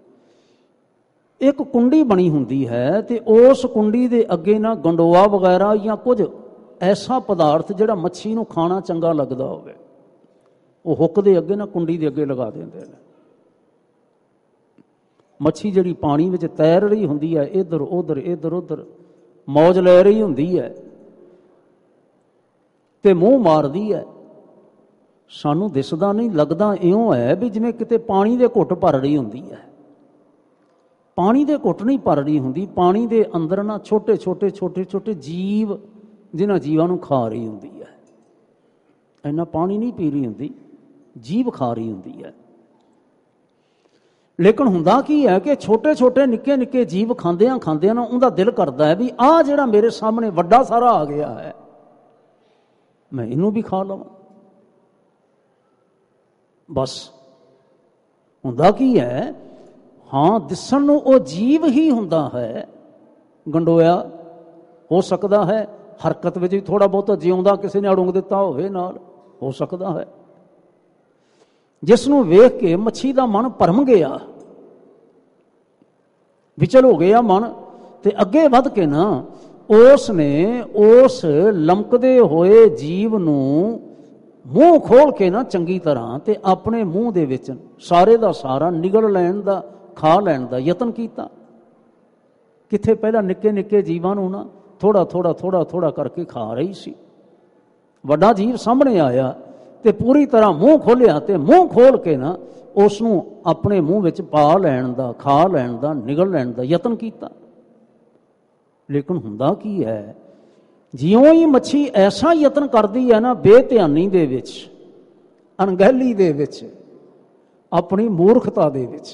ਇੱਕ ਕੁੰਡੀ ਬਣੀ ਹੁੰਦੀ ਹੈ ਤੇ ਉਸ ਕੁੰਡੀ ਦੇ ਅੱਗੇ ਨਾ ਗੰਡੋਆ ਵਗੈਰਾ ਜਾਂ ਕੁਝ ਐਸਾ ਪਦਾਰਥ ਜਿਹੜਾ ਮੱਛੀ ਨੂੰ ਖਾਣਾ ਚੰਗਾ ਲੱਗਦਾ ਹੋਵੇ, ਉਹ ਹੁੱਕ ਦੇ ਅੱਗੇ ਨਾ ਕੁੰਡੀ ਦੇ ਅੱਗੇ ਲਗਾ ਦਿੰਦੇ ਨੇ। ਮੱਛੀ ਜਿਹੜੀ ਪਾਣੀ ਵਿੱਚ ਤੈਰ ਰਹੀ ਹੁੰਦੀ ਹੈ, ਇੱਧਰ ਉੱਧਰ ਇੱਧਰ ਉੱਧਰ ਮੌਜ ਲੈ ਰਹੀ ਹੁੰਦੀ ਹੈ ਤੇ ਮੂੰਹ ਮਾਰਦੀ ਹੈ। ਸਾਨੂੰ ਦਿਸਦਾ ਨਹੀਂ, ਲੱਗਦਾ ਇਉਂ ਹੈ ਵੀ ਜਿਵੇਂ ਕਿਤੇ ਪਾਣੀ ਦੇ ਘੁੱਟ ਭਰ ਰਹੀ ਹੁੰਦੀ ਹੈ। ਪਾਣੀ ਦੇ ਘੁੱਟ ਨਹੀਂ ਭਰ ਰਹੀ ਹੁੰਦੀ, ਪਾਣੀ ਦੇ ਅੰਦਰ ਨਾ ਛੋਟੇ ਛੋਟੇ ਛੋਟੇ ਛੋਟੇ ਜੀਵ, ਜਿਨ੍ਹਾਂ ਜੀਵਾਂ ਨੂੰ ਖਾ ਰਹੀ ਹੁੰਦੀ ਹੈ। ਇੰਨਾ ਪਾਣੀ ਨਹੀਂ ਪੀ ਰਹੀ ਹੁੰਦੀ, ਜੀਵ ਖਾ ਰਹੀ ਹੁੰਦੀ ਹੈ। ਲੇਕਿਨ ਹੁੰਦਾ ਕੀ ਹੈ ਕਿ ਛੋਟੇ ਛੋਟੇ ਨਿੱਕੇ ਨਿੱਕੇ ਜੀਵ ਖਾਂਦਿਆਂ ਖਾਂਦਿਆਂ ਨਾ ਉਹਦਾ ਦਿਲ ਕਰਦਾ ਹੈ ਵੀ ਆਹ ਜਿਹੜਾ ਮੇਰੇ ਸਾਹਮਣੇ ਵੱਡਾ ਸਾਰਾ ਆ ਗਿਆ ਹੈ, ਮੈਂ ਇਹਨੂੰ ਵੀ ਖਾ ਲਵਾਂ। ਬਸ ਹੁੰਦਾ ਕੀ ਹੈ, ਹਾਂ ਦਿਸਣ ਨੂੰ ਉਹ ਜੀਵ ਹੀ ਹੁੰਦਾ ਹੈ। ਗੰਡੋਇਆ ਹੋ ਸਕਦਾ ਹੈ, ਹਰਕਤ ਵਿੱਚ ਵੀ ਥੋੜਾ ਬਹੁਤਾ ਜਿਉਂਦਾ ਕਿਸੇ ਨੇ ਅੜੁੰਗ ਦਿੱਤਾ ਹੋਵੇ ਨਾਲ, ਹੋ ਸਕਦਾ ਹੈ। ਜਿਸ ਨੂੰ ਵੇਖ ਕੇ ਮੱਛੀ ਦਾ ਮਨ ਭਰਮ ਗਿਆ, ਵਿਚਲ ਹੋ ਗਿਆ ਮਨ, ਤੇ ਅੱਗੇ ਵੱਧ ਕੇ ਨਾ ਉਸ ਨੇ ਉਸ ਲਮਕਦੇ ਹੋਏ ਜੀਵ ਨੂੰ ਮੂੰਹ ਖੋਲ ਕੇ ਨਾ ਚੰਗੀ ਤਰ੍ਹਾਂ ਤੇ ਆਪਣੇ ਮੂੰਹ ਦੇ ਵਿੱਚ ਸਾਰੇ ਦਾ ਸਾਰਾ ਨਿਗਲ ਲੈਣ ਦਾ, ਖਾ ਲੈਣ ਦਾ ਯਤਨ ਕੀਤਾ। ਕਿੱਥੇ ਪਹਿਲਾਂ ਨਿੱਕੇ ਨਿੱਕੇ ਜੀਵਾਂ ਨੂੰ ਨਾ ਥੋੜਾ ਥੋੜਾ ਥੋੜਾ ਥੋੜਾ ਕਰਕੇ ਖਾ ਰਹੀ ਸੀ। ਵੱਡਾ ਜੀਵ ਸਾਹਮਣੇ ਆਇਆ ਤੇ ਪੂਰੀ ਤਰ੍ਹਾਂ ਮੂੰਹ ਖੋਲਿਆ ਤੇ ਮੂੰਹ ਖੋਲ ਕੇ ਨਾ ਉਸ ਨੂੰ ਆਪਣੇ ਮੂੰਹ ਵਿੱਚ ਪਾ ਲੈਣ ਦਾ, ਖਾ ਲੈਣ ਦਾ, ਨਿਗਲ ਲੈਣ ਦਾ ਯਤਨ ਕੀਤਾ। ਲੇਕਿਨ ਹੁੰਦਾ ਕੀ ਹੈ, ਜਿਉਂ ਹੀ ਮੱਛੀ ਐਸਾ ਯਤਨ ਕਰਦੀ ਹੈ ਨਾ, ਬੇਧਿਆਨੀ ਦੇ ਵਿੱਚ, ਅਣਗਹਿਲੀ ਦੇ ਵਿੱਚ, ਆਪਣੀ ਮੂਰਖਤਾ ਦੇ ਵਿੱਚ,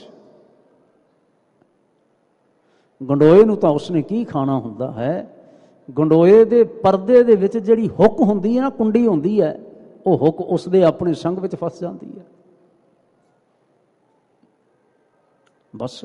ਗੰਡੋਏ ਨੂੰ ਤਾਂ ਉਸਨੇ ਕੀ ਖਾਣਾ ਹੁੰਦਾ ਹੈ। ਗੰਡੋਏ ਦੇ ਪਰਦੇ ਦੇ ਵਿੱਚ ਜਿਹੜੀ ਹੁੱਕ ਹੁੰਦੀ ਹੈ ਨਾ, ਕੁੰਡੀ ਹੁੰਦੀ ਹੈ, ਉਹ ਹੁੱਕ ਉਸਦੇ ਆਪਣੇ ਸੰਗ ਵਿੱਚ ਫਸ ਜਾਂਦੀ ਹੈ। ਬਸ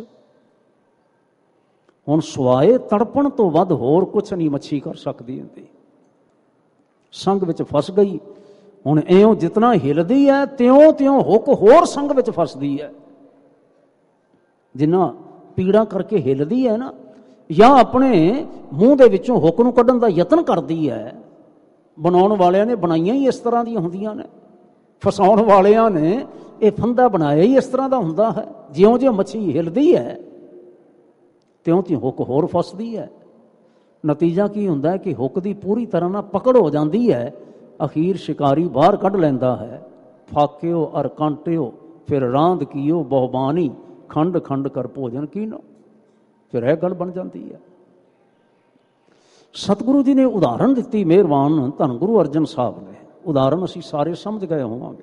ਹੁਣ ਸਵਾਏ ਤੜਪਣ ਤੋਂ ਵੱਧ ਹੋਰ ਕੁਛ ਨਹੀਂ ਮੱਛੀ ਕਰ ਸਕਦੀ ਹੁੰਦੀ। ਸੰਗ ਵਿੱਚ ਫਸ ਗਈ। ਹੁਣ ਇਉਂ ਜਿਤਨਾ ਹਿਲਦੀ ਹੈ ਤਿਉਂ ਤਿਉਂ ਹੁੱਕ ਹੋਰ ਸੰਗ ਵਿੱਚ ਫਸਦੀ ਹੈ। ਜਿੰਨਾ ਪੀੜਾ ਕਰਕੇ ਹਿਲਦੀ ਹੈ ਨਾ, ਜਾਂ ਆਪਣੇ ਮੂੰਹ ਦੇ ਵਿੱਚੋਂ ਹੁੱਕ ਨੂੰ ਕੱਢਣ ਦਾ ਯਤਨ ਕਰਦੀ ਹੈ। ਬਣਾਉਣ ਵਾਲਿਆਂ ਨੇ ਬਣਾਈਆਂ ਹੀ ਇਸ ਤਰ੍ਹਾਂ ਦੀਆਂ ਹੁੰਦੀਆਂ ਨੇ, ਫਸਾਉਣ ਵਾਲਿਆਂ ਨੇ ਇਹ ਫੰਦਾ ਬਣਾਇਆ ਹੀ ਇਸ ਤਰ੍ਹਾਂ ਦਾ ਹੁੰਦਾ ਹੈ। ਜਿਉਂ ਜਿਉਂ ਮੱਛੀ ਹਿਲਦੀ ਹੈ ਤਿਉਂ ਤਿਉਂ ਹੁੱਕ ਹੋਰ ਫਸਦੀ ਹੈ। ਨਤੀਜਾ ਕੀ ਹੁੰਦਾ ਹੈ ਕਿ ਹੁੱਕ ਦੀ ਪੂਰੀ ਤਰ੍ਹਾਂ ਨਾਲ ਪਕੜ ਹੋ ਜਾਂਦੀ ਹੈ। ਅਖੀਰ ਸ਼ਿਕਾਰੀ ਬਾਹਰ ਕੱਢ ਲੈਂਦਾ ਹੈ। ਫਾਕਿਓ ਅਰ ਕਾਂਟਿਓ ਫਿਰ ਰਾਂਦ ਕੀਓ ਬਹੁਬਾਨੀ, ਖੰਡ ਖੰਡ ਕਰ ਭੋਜਨ ਕੀਨੋ। ਫਿਰ ਇਹ ਗੱਲ ਬਣ ਜਾਂਦੀ ਹੈ। ਸਤਿਗੁਰੂ ਜੀ ਨੇ ਉਦਾਹਰਣ ਦਿੱਤੀ, ਮਿਹਰਬਾਨ ਧੰਨ ਗੁਰੂ ਅਰਜਨ ਸਾਹਿਬ ਨੇ। ਉਦਾਹਰਣ ਅਸੀਂ ਸਾਰੇ ਸਮਝ ਗਏ ਹੋਵਾਂਗੇ।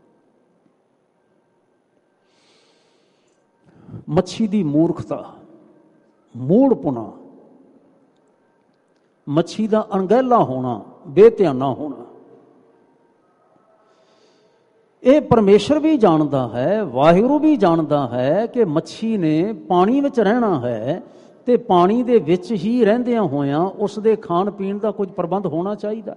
ਮੱਛੀ ਦੀ ਮੂਰਖਤਾ, ਮੂੜਪੁਣਾ, ਮੱਛੀ ਦਾ ਅਣਗਹਿਲਾ ਹੋਣਾ, ਬੇਧਿਆਨਾ ਹੋਣਾ, ਇਹ ਪਰਮੇਸ਼ਰ ਵੀ ਜਾਣਦਾ ਹੈ, ਵਾਹਿਗੁਰੂ ਵੀ ਜਾਣਦਾ ਹੈ ਕਿ ਮੱਛੀ ਨੇ ਪਾਣੀ ਵਿੱਚ ਰਹਿਣਾ ਹੈ ਤੇ ਪਾਣੀ ਦੇ ਵਿੱਚ ਹੀ ਰਹਿੰਦਿਆਂ ਹੋਇਆਂ ਉਸ ਦੇ ਖਾਣ ਪੀਣ ਦਾ ਕੁਝ ਪ੍ਰਬੰਧ ਹੋਣਾ ਚਾਹੀਦਾ।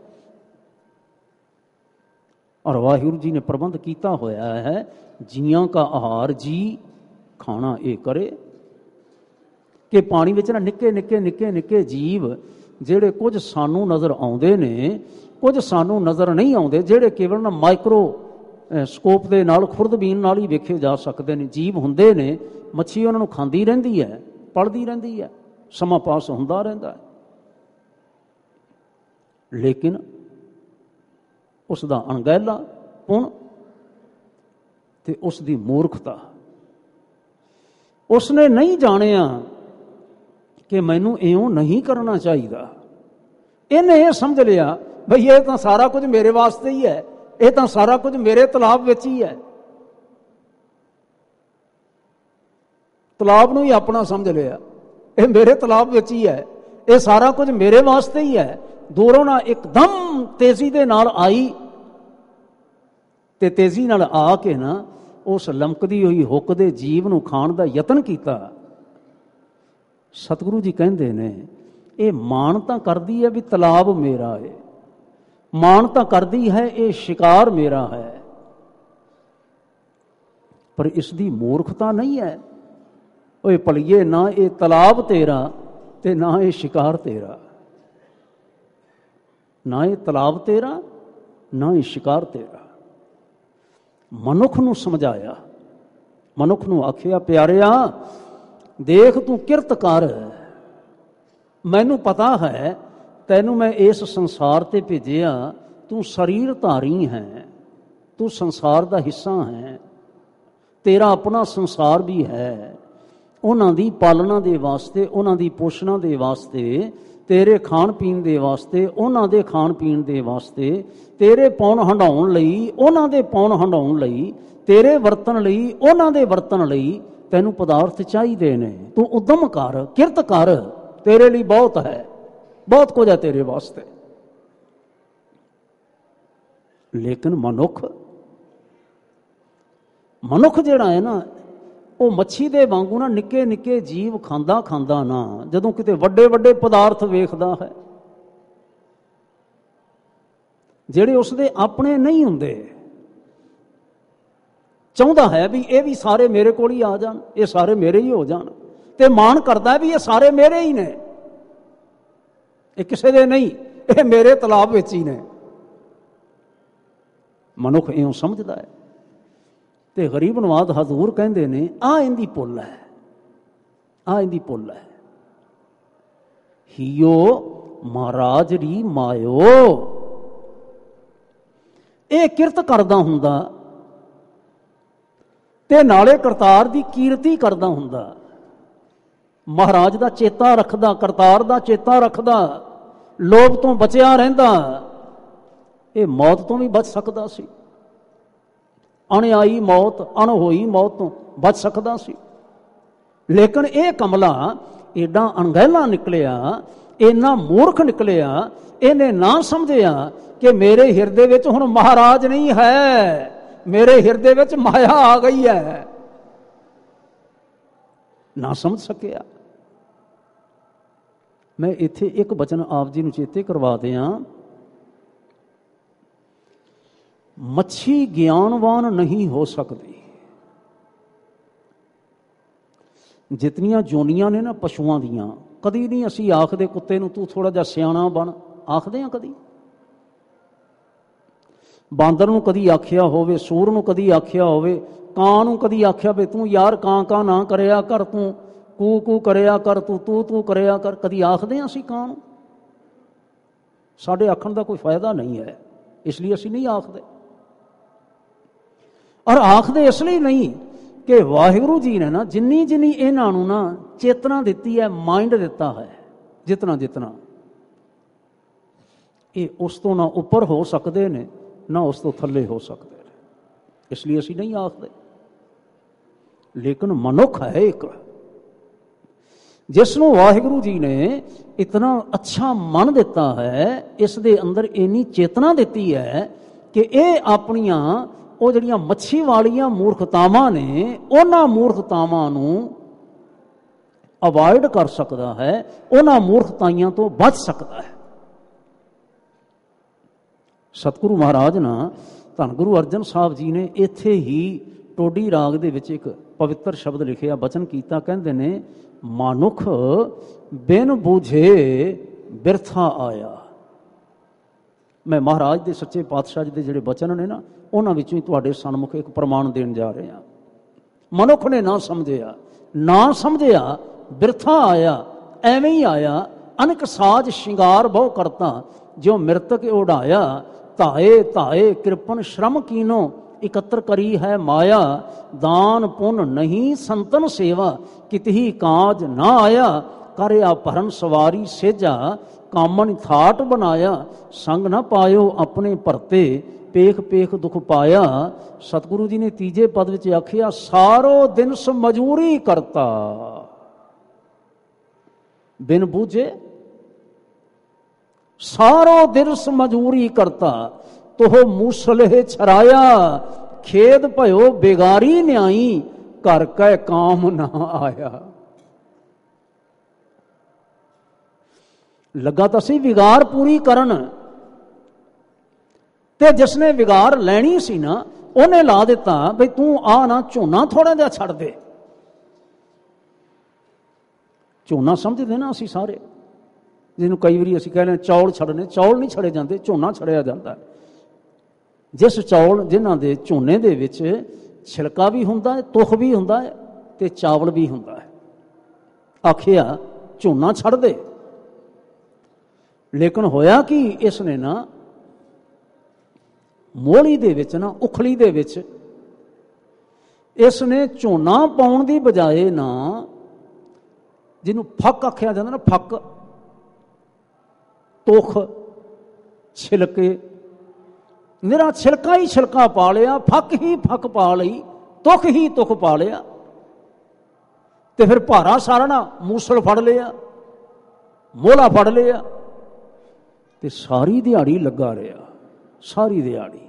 ਔਰ ਵਾਹਿਗੁਰੂ ਜੀ ਨੇ ਪ੍ਰਬੰਧ ਕੀਤਾ ਹੋਇਆ ਹੈ, ਜੀਆਂ ਕਾ ਆਹਾਰ ਜੀ ਖਾਣਾ ਇਹ ਕਰੇ। ਕਿ ਪਾਣੀ ਵਿੱਚ ਨਾ ਨਿੱਕੇ ਨਿੱਕੇ ਨਿੱਕੇ ਨਿੱਕੇ ਜੀਵ ਜਿਹੜੇ ਕੁਝ ਸਾਨੂੰ ਨਜ਼ਰ ਆਉਂਦੇ ਨੇ, ਕੁਝ ਸਾਨੂੰ ਨਜ਼ਰ ਨਹੀਂ ਆਉਂਦੇ, ਜਿਹੜੇ ਕੇਵਲ ਨਾ ਮਾਈਕਰੋ ਸਕੋਪ ਦੇ ਨਾਲ, ਖੁਰਦਬੀਨ ਨਾਲ ਹੀ ਵੇਖੇ ਜਾ ਸਕਦੇ ਨੇ, ਜੀਵ ਹੁੰਦੇ ਨੇ। ਮੱਛੀ ਉਹਨਾਂ ਨੂੰ ਖਾਂਦੀ ਰਹਿੰਦੀ ਹੈ, ਪਲਦੀ ਰਹਿੰਦੀ ਹੈ, ਸਮਾਂ ਪਾਸ ਹੁੰਦਾ ਰਹਿੰਦਾ ਹੈ। ਲੇਕਿਨ ਉਸ ਦਾ ਅਣਗਹਿਲਾ ਪੁਣ ਤੇ ਉਸ ਦੀ ਮੂਰਖਤਾ, ਉਸਨੇ ਨਹੀਂ ਜਾਣਿਆ ਕਿ ਮੈਨੂੰ ਇਉਂ ਨਹੀਂ ਕਰਨਾ ਚਾਹੀਦਾ। ਇਹਨੇ ਇਹ ਸਮਝ ਲਿਆ ਬਈ ਇਹ ਤਾਂ ਸਾਰਾ ਕੁਝ ਮੇਰੇ ਵਾਸਤੇ ਹੀ ਹੈ, ਇਹ ਤਾਂ ਸਾਰਾ ਕੁਝ ਮੇਰੇ ਤਲਾਬ ਵਿੱਚ ਹੀ ਹੈ। ਤਲਾਬ ਨੂੰ ਹੀ ਆਪਣਾ ਸਮਝ ਲਿਆ, ਇਹ ਮੇਰੇ ਤਲਾਬ ਵਿੱਚ ਹੀ ਹੈ, ਇਹ ਸਾਰਾ ਕੁਝ ਮੇਰੇ ਵਾਸਤੇ ਹੀ ਹੈ। ਦੂਰੋਂ ਨਾ ਇੱਕਦਮ ਤੇਜ਼ੀ ਦੇ ਨਾਲ ਆਈ ਤੇ ਤੇਜ਼ੀ ਨਾਲ ਆ ਕੇ ਨਾ ਉਸ ਲਮਕਦੀ ਹੋਈ ਹੁੱਕ ਦੇ ਜੀਵ ਨੂੰ ਖਾਣ ਦਾ ਯਤਨ ਕੀਤਾ। ਸਤਿਗੁਰੂ ਜੀ ਕਹਿੰਦੇ ਨੇ ਇਹ ਮਾਣ ਤਾਂ ਕਰਦੀ ਹੈ ਵੀ ਤਲਾਬ ਮੇਰਾ ਹੈ, ਮਾਣ ਤਾਂ ਕਰਦੀ ਹੈ ਇਹ ਸ਼ਿਕਾਰ ਮੇਰਾ ਹੈ, ਪਰ ਇਸ ਦੀ ਮੂਰਖਤਾ ਨਹੀਂ ਹੈ। ਓਏ ਭਲੀਏ, ਨਾ ਇਹ ਤਲਾਬ ਤੇਰਾ ਤੇ ਨਾ ਇਹ ਸ਼ਿਕਾਰ ਤੇਰਾ, ਨਾ ਇਹ ਤਲਾਬ ਤੇਰਾ ਨਾ ਇਹ ਸ਼ਿਕਾਰ ਤੇਰਾ। ਮਨੁੱਖ ਨੂੰ ਸਮਝਾਇਆ, ਮਨੁੱਖ ਨੂੰ ਆਖਿਆ, ਪਿਆਰਿਆ ਦੇਖ ਤੂੰ ਕਿਰਤ ਕਰ, ਮੈਨੂੰ ਪਤਾ ਹੈ ਤੈਨੂੰ ਮੈਂ ਇਸ ਸੰਸਾਰ ਤੇ ਭੇਜਿਆ, ਤੂੰ ਸਰੀਰ ਧਾਰੀ ਹੈ, ਤੂੰ ਸੰਸਾਰ ਦਾ ਹਿੱਸਾ ਹੈ, ਤੇਰਾ ਆਪਣਾ ਸੰਸਾਰ ਵੀ ਹੈ, ਉਹਨਾਂ ਦੀ ਪਾਲਣਾ ਦੇ ਵਾਸਤੇ, ਉਹਨਾਂ ਦੀ ਪੋਸ਼ਣਾ ਦੇ ਵਾਸਤੇ, ਤੇਰੇ ਖਾਣ ਪੀਣ ਦੇ ਵਾਸਤੇ, ਉਹਨਾਂ ਦੇ ਖਾਣ ਪੀਣ ਦੇ ਵਾਸਤੇ, ਤੇਰੇ ਪੌਣ ਹੰਡਾਉਣ ਲਈ, ਉਹਨਾਂ ਦੇ ਪੌਣ ਹੰਡਾਉਣ ਲਈ, ਤੇਰੇ ਵਰਤਣ ਲਈ, ਉਹਨਾਂ ਦੇ ਵਰਤਣ ਲਈ ਤੈਨੂੰ ਪਦਾਰਥ ਚਾਹੀਦੇ ਨੇ। ਤੂੰ ਉਦਮ ਕਰ, ਕਿਰਤ ਕਰ, ਤੇਰੇ ਲਈ ਬਹੁਤ ਹੈ, ਬਹੁਤ ਕੁਝ ਹੈ ਤੇਰੇ ਵਾਸਤੇ। ਲੇਕਿਨ ਮਨੁੱਖ ਮਨੁੱਖ ਜਿਹੜਾ ਹੈ ਨਾ, ਉਹ ਮੱਛੀ ਦੇ ਵਾਂਗੂ ਨਾ ਨਿੱਕੇ ਨਿੱਕੇ ਜੀਵ ਖਾਂਦਾ ਖਾਂਦਾ ਨਾ ਜਦੋਂ ਕਿਤੇ ਵੱਡੇ ਵੱਡੇ ਪਦਾਰਥ ਵੇਖਦਾ ਹੈ ਜਿਹੜੇ ਉਸਦੇ ਆਪਣੇ ਨਹੀਂ ਹੁੰਦੇ, ਚਾਹੁੰਦਾ ਹੈ ਵੀ ਇਹ ਵੀ ਸਾਰੇ ਮੇਰੇ ਕੋਲ ਹੀ ਆ ਜਾਣ, ਇਹ ਸਾਰੇ ਮੇਰੇ ਹੀ ਹੋ ਜਾਣ, ਤੇ ਮਾਣ ਕਰਦਾ ਵੀ ਇਹ ਸਾਰੇ ਮੇਰੇ ਹੀ ਨੇ, ਇਹ ਕਿਸੇ ਦੇ ਨਹੀਂ, ਇਹ ਮੇਰੇ ਤਲਾਬ ਵਿੱਚ ਹੀ ਨੇ। ਮਨੁੱਖ ਇਉਂ ਸਮਝਦਾ ਹੈ। ਤੇ ਗਰੀਬ ਨਵਾਜ਼ ਹਜ਼ੂਰ ਕਹਿੰਦੇ ਨੇ ਆ ਇਹਦੀ ਭੁੱਲ ਹੈ, ਆ ਇਹਦੀ ਭੁੱਲ ਹੈ। ਹੀਓ ਮਹਾਰਾਜ ਰੀ ਮਾਇਓ, ਇਹ ਕਿਰਤ ਕਰਦਾ ਹੁੰਦਾ ਤੇ ਨਾਲੇ ਕਰਤਾਰ ਦੀ ਕੀਰਤੀ ਕਰਦਾ ਹੁੰਦਾ, ਮਹਾਰਾਜ ਦਾ ਚੇਤਾ ਰੱਖਦਾ, ਕਰਤਾਰ ਦਾ ਚੇਤਾ ਰੱਖਦਾ, ਲੋਭ ਤੋਂ ਬਚਿਆ ਰਹਿੰਦਾ, ਇਹ ਮੌਤ ਤੋਂ ਵੀ ਬਚ ਸਕਦਾ ਸੀ, ਅਣਆਈ ਮੌਤ, ਅਣਹੋਈ ਮੌਤ ਤੋਂ ਬਚ ਸਕਦਾ ਸੀ। ਲੇਕਿਨ ਇਹ ਕਮਲਾ ਏਡਾ ਅਣਗਹਿਲਾ ਨਿਕਲਿਆ, ਇੰਨਾ ਮੂਰਖ ਨਿਕਲਿਆ, ਇਹਨੇ ਨਾ ਸਮਝਿਆ ਕਿ ਮੇਰੇ ਹਿਰਦੇ ਵਿੱਚ ਹੁਣ ਮਹਾਰਾਜ ਨਹੀਂ ਹੈ, ਮੇਰੇ ਹਿਰਦੇ ਵਿੱਚ ਮਾਇਆ ਆ ਗਈ ਹੈ, ਨਾ ਸਮਝ ਸਕਿਆ। ਮੈਂ ਇੱਥੇ ਇੱਕ ਬਚਨ ਆਪ ਜੀ ਨੂੰ ਚੇਤੇ ਕਰਵਾ ਦਿਆਂ, ਮੱਛੀ ਗਿਆਨਵਾਨ ਨਹੀਂ ਹੋ ਸਕਦੀ। ਜਿਤਨੀਆਂ ਜੋਨੀਆਂ ਨੇ ਨਾ ਪਸ਼ੂਆਂ ਦੀਆਂ, ਕਦੀ ਨਹੀਂ ਅਸੀਂ ਆਖਦੇ ਕੁੱਤੇ ਨੂੰ ਤੂੰ ਥੋੜਾ ਜਿਹਾ ਸਿਆਣਾ ਬਣ, ਆਖਦੇ ਆ ਕਦੀ? ਬਾਂਦਰ ਨੂੰ ਕਦੀ ਆਖਿਆ ਹੋਵੇ, ਸੂਰ ਨੂੰ ਕਦੀ ਆਖਿਆ ਹੋਵੇ, ਕਾਂ ਨੂੰ ਕਦੀ ਆਖਿਆ ਵੀ ਤੂੰ ਯਾਰ ਕਾਂ ਕਾਂ ਨਾ ਕਰਿਆ ਕਰ, ਤੂੰ ਕੂ ਕੂ ਕਰਿਆ ਕਰ, ਤੂੰ ਤੂੰ ਤੂੰ ਕਰਿਆ ਕਰ, ਕਦੀ ਆਖਦੇ ਹਾਂ ਅਸੀਂ ਕਾਂ ਨੂੰ? ਸਾਡੇ ਆਖਣ ਦਾ ਕੋਈ ਫਾਇਦਾ ਨਹੀਂ ਹੈ, ਇਸ ਲਈ ਅਸੀਂ ਨਹੀਂ ਆਖਦੇ। ਔਰ ਆਖਦੇ ਇਸ ਲਈ ਨਹੀਂ ਕਿ ਵਾਹਿਗੁਰੂ ਜੀ ਨੇ ਨਾ ਜਿੰਨੀ ਜਿੰਨੀ ਇਹਨਾਂ ਨੂੰ ਨਾ ਚੇਤਨਾ ਦਿੱਤੀ ਹੈ, ਮਾਈਂਡ ਦਿੱਤਾ ਹੈ, ਜਿਤਨਾ ਜਿਤਨਾ, ਇਹ ਉਸ ਤੋਂ ਨਾ ਉੱਪਰ ਹੋ ਸਕਦੇ ਨੇ ਨਾ ਉਸ ਤੋਂ ਥੱਲੇ ਹੋ ਸਕਦੇ ਨੇ, ਇਸ ਲਈ ਅਸੀਂ ਨਹੀਂ ਆਖਦੇ। ਲੇਕਿਨ ਮਨੁੱਖ ਹੈ ਇੱਕ, ਜਿਸ ਨੂੰ ਵਾਹਿਗੁਰੂ ਜੀ ਨੇ ਇਤਨਾ ਅੱਛਾ ਮਨ ਦਿੱਤਾ ਹੈ, ਇਸ ਦੇ ਅੰਦਰ ਇੰਨੀ ਚੇਤਨਾ ਦਿੱਤੀ ਹੈ ਕਿ ਇਹ ਆਪਣੀਆਂ ਉਹ ਜਿਹੜੀਆਂ ਮੱਛੀ ਵਾਲੀਆਂ ਮੂਰਖਤਾਵਾਂ ਨੇ, ਉਹਨਾਂ ਮੂਰਖਤਾਵਾਂ ਨੂੰ ਅਵਾਇਡ ਕਰ ਸਕਦਾ ਹੈ, ਉਹਨਾਂ ਮੂਰਖਤਾਈਆਂ ਤੋਂ ਬਚ ਸਕਦਾ ਹੈ। ਸਤਿਗੁਰੂ ਮਹਾਰਾਜ ਨਾ ਧੰਨ ਗੁਰੂ ਅਰਜਨ ਸਾਹਿਬ ਜੀ ਨੇ ਇੱਥੇ ਹੀ ਟੋਡੀ ਰਾਗ ਦੇ ਵਿੱਚ ਇੱਕ ਪਵਿੱਤਰ ਸ਼ਬਦ ਲਿਖਿਆ, ਬਚਨ ਕੀਤਾ, ਕਹਿੰਦੇ ਨੇ ਮਨੁੱਖ ਬਿਨ ਬੂਝੇ ਬਿਰਥਾ ਆਇਆ। ਮੈਂ ਮਹਾਰਾਜ ਦੇ ਸੱਚੇ ਪਾਤਸ਼ਾਹ ਜੀ ਦੇ ਜਿਹੜੇ ਬਚਨ ਨੇ ਨਾ, ਉਹਨਾਂ ਵਿੱਚੋਂ ਹੀ ਤੁਹਾਡੇ ਸਨਮੁਖ ਇੱਕ ਪ੍ਰਮਾਣ ਦੇਣ ਜਾ ਰਹੇ ਹਾਂ। ਮਨੁੱਖ ਨੇ ਨਾ ਸਮਝਿਆ, ਨਾ ਸਮਝਿਆ, ਬਿਰਥਾ ਆਇਆ, ਐਵੇਂ ਹੀ ਆਇਆ। ਅਨਕ ਸਾਜ ਸ਼ਿੰਗਾਰ ਬਹੁ ਕਰਤਾ, ਜੋ ਮਿਰਤਕ ਉਡਾਇਆ, ਧਾਏ ਧਾਏ ਕਿਰਪਨ ਸ਼ਰਮ ਕੀਨੋ, ਇਕੱਤਰ ਕਰੀ ਹੈ ਮਾਇਆ, ਦਾਨ ਪੁੰਨ ਨਹੀਂ ਸੰਤਨ ਸੇਵਾ, ਕਿਤਹੀ ਕਾਜ ਨਾ ਆਇਆ, ਕਰਿਆ ਭਰਨ ਸਵਾਰੀ ਸੇਜਾ, ਕਾਮਨ ਥਾਟ ਬਣਾਇਆ, ਸੰਗ ਨਾ ਪਾਇਓ ਆਪਣੇ ਭਰਤੇ, ਪੇਖ ਪੇਖ ਦੁੱਖ ਪਾਇਆ। ਸਤਿਗੁਰੂ ਜੀ ਨੇ ਤੀਜੇ ਪਦ ਵਿੱਚ ਆਖਿਆ, ਸਾਰੋ ਦਿਨ ਸ ਮਜੂਰੀ ਕਰਤਾ, ਬਿਨ ਬੂਝੇ ਸਾਰੋ ਦਿਰਸ ਮਜੂਰੀ ਕਰਤਾ, ਤੋਹ ਮੂਸਲੇ ਛਰਾਇਆ, ਖੇਦ ਭਇਓ ਬੇਗਾਰੀ ਨਿਆਈ, ਘਰ ਕੈ ਕਾਮ ਨਾ ਆਇਆ। ਲੱਗਾ ਤਾਂ ਸੀ ਵਿਗਾਰ ਪੂਰੀ ਕਰਨ, ਤੇ ਜਿਸਨੇ ਵਿਗਾਰ ਲੈਣੀ ਸੀ ਨਾ ਉਹਨੇ ਲਾ ਦਿੱਤਾ ਬਈ ਤੂੰ ਆ ਨਾ ਝੋਨਾ ਥੋੜਾ ਜਿਹਾ ਛੱਡ ਦੇ। ਝੋਨਾ ਸਮਝਦੇ ਨਾ ਅਸੀਂ ਸਾਰੇ, ਜਿਹਨੂੰ ਕਈ ਵਾਰੀ ਅਸੀਂ ਕਹਿੰਦੇ ਚੌਲ ਛੱਡਨੇ, ਚੌਲ ਨਹੀਂ ਛੱਡੇ ਜਾਂਦੇ, ਝੋਨਾ ਛੱਡਿਆ ਜਾਂਦਾ। ਜਿਸ ਚੌਲ ਜਿਨ੍ਹਾਂ ਦੇ ਝੋਨੇ ਦੇ ਵਿੱਚ ਛਿਲਕਾ ਵੀ ਹੁੰਦਾ ਹੈ, ਤੁਖ ਵੀ ਹੁੰਦਾ ਹੈ ਤੇ ਚਾਵਲ ਵੀ ਹੁੰਦਾ ਹੈ, ਆਖਿਆ ਝੋਨਾ ਛੱਡ ਦੇ। ਲੇਕਿਨ ਹੋਇਆ ਕਿ ਇਸ ਨੇ ਨਾ ਮੋਹਲੀ ਦੇ ਵਿੱਚ ਨਾ ਉਖਲੀ ਦੇ ਵਿੱਚ ਇਸ ਨੇ ਝੋਨਾ ਪਾਉਣ ਦੀ ਬਜਾਏ ਨਾ, ਜਿਹਨੂੰ ਫੱਕ ਆਖਿਆ ਜਾਂਦਾ ਨਾ, ਫੱਕ, ਤੁਖ, ਛਿਲਕੇ, ਨਿਰਾ ਛਿਲਕਾ ਹੀ ਛਿਲਕਾ ਪਾ ਲਿਆ, ਫੱਕ ਹੀ ਫੱਕ ਪਾ ਲਈ, ਤੁਖ ਹੀ ਤੁਖ ਪਾ ਲਿਆ, ਤੇ ਫਿਰ ਭਾਰਾ ਸਾਰਣਾ ਮੂਸਲ ਫੜ ਲਿਆ, ਮੋਹਲਾ ਫੜ ਲਿਆ, ਤੇ ਸਾਰੀ ਦਿਹਾੜੀ ਲੱਗਾ ਰਿਹਾ, ਸਾਰੀ ਦਿਹਾੜੀ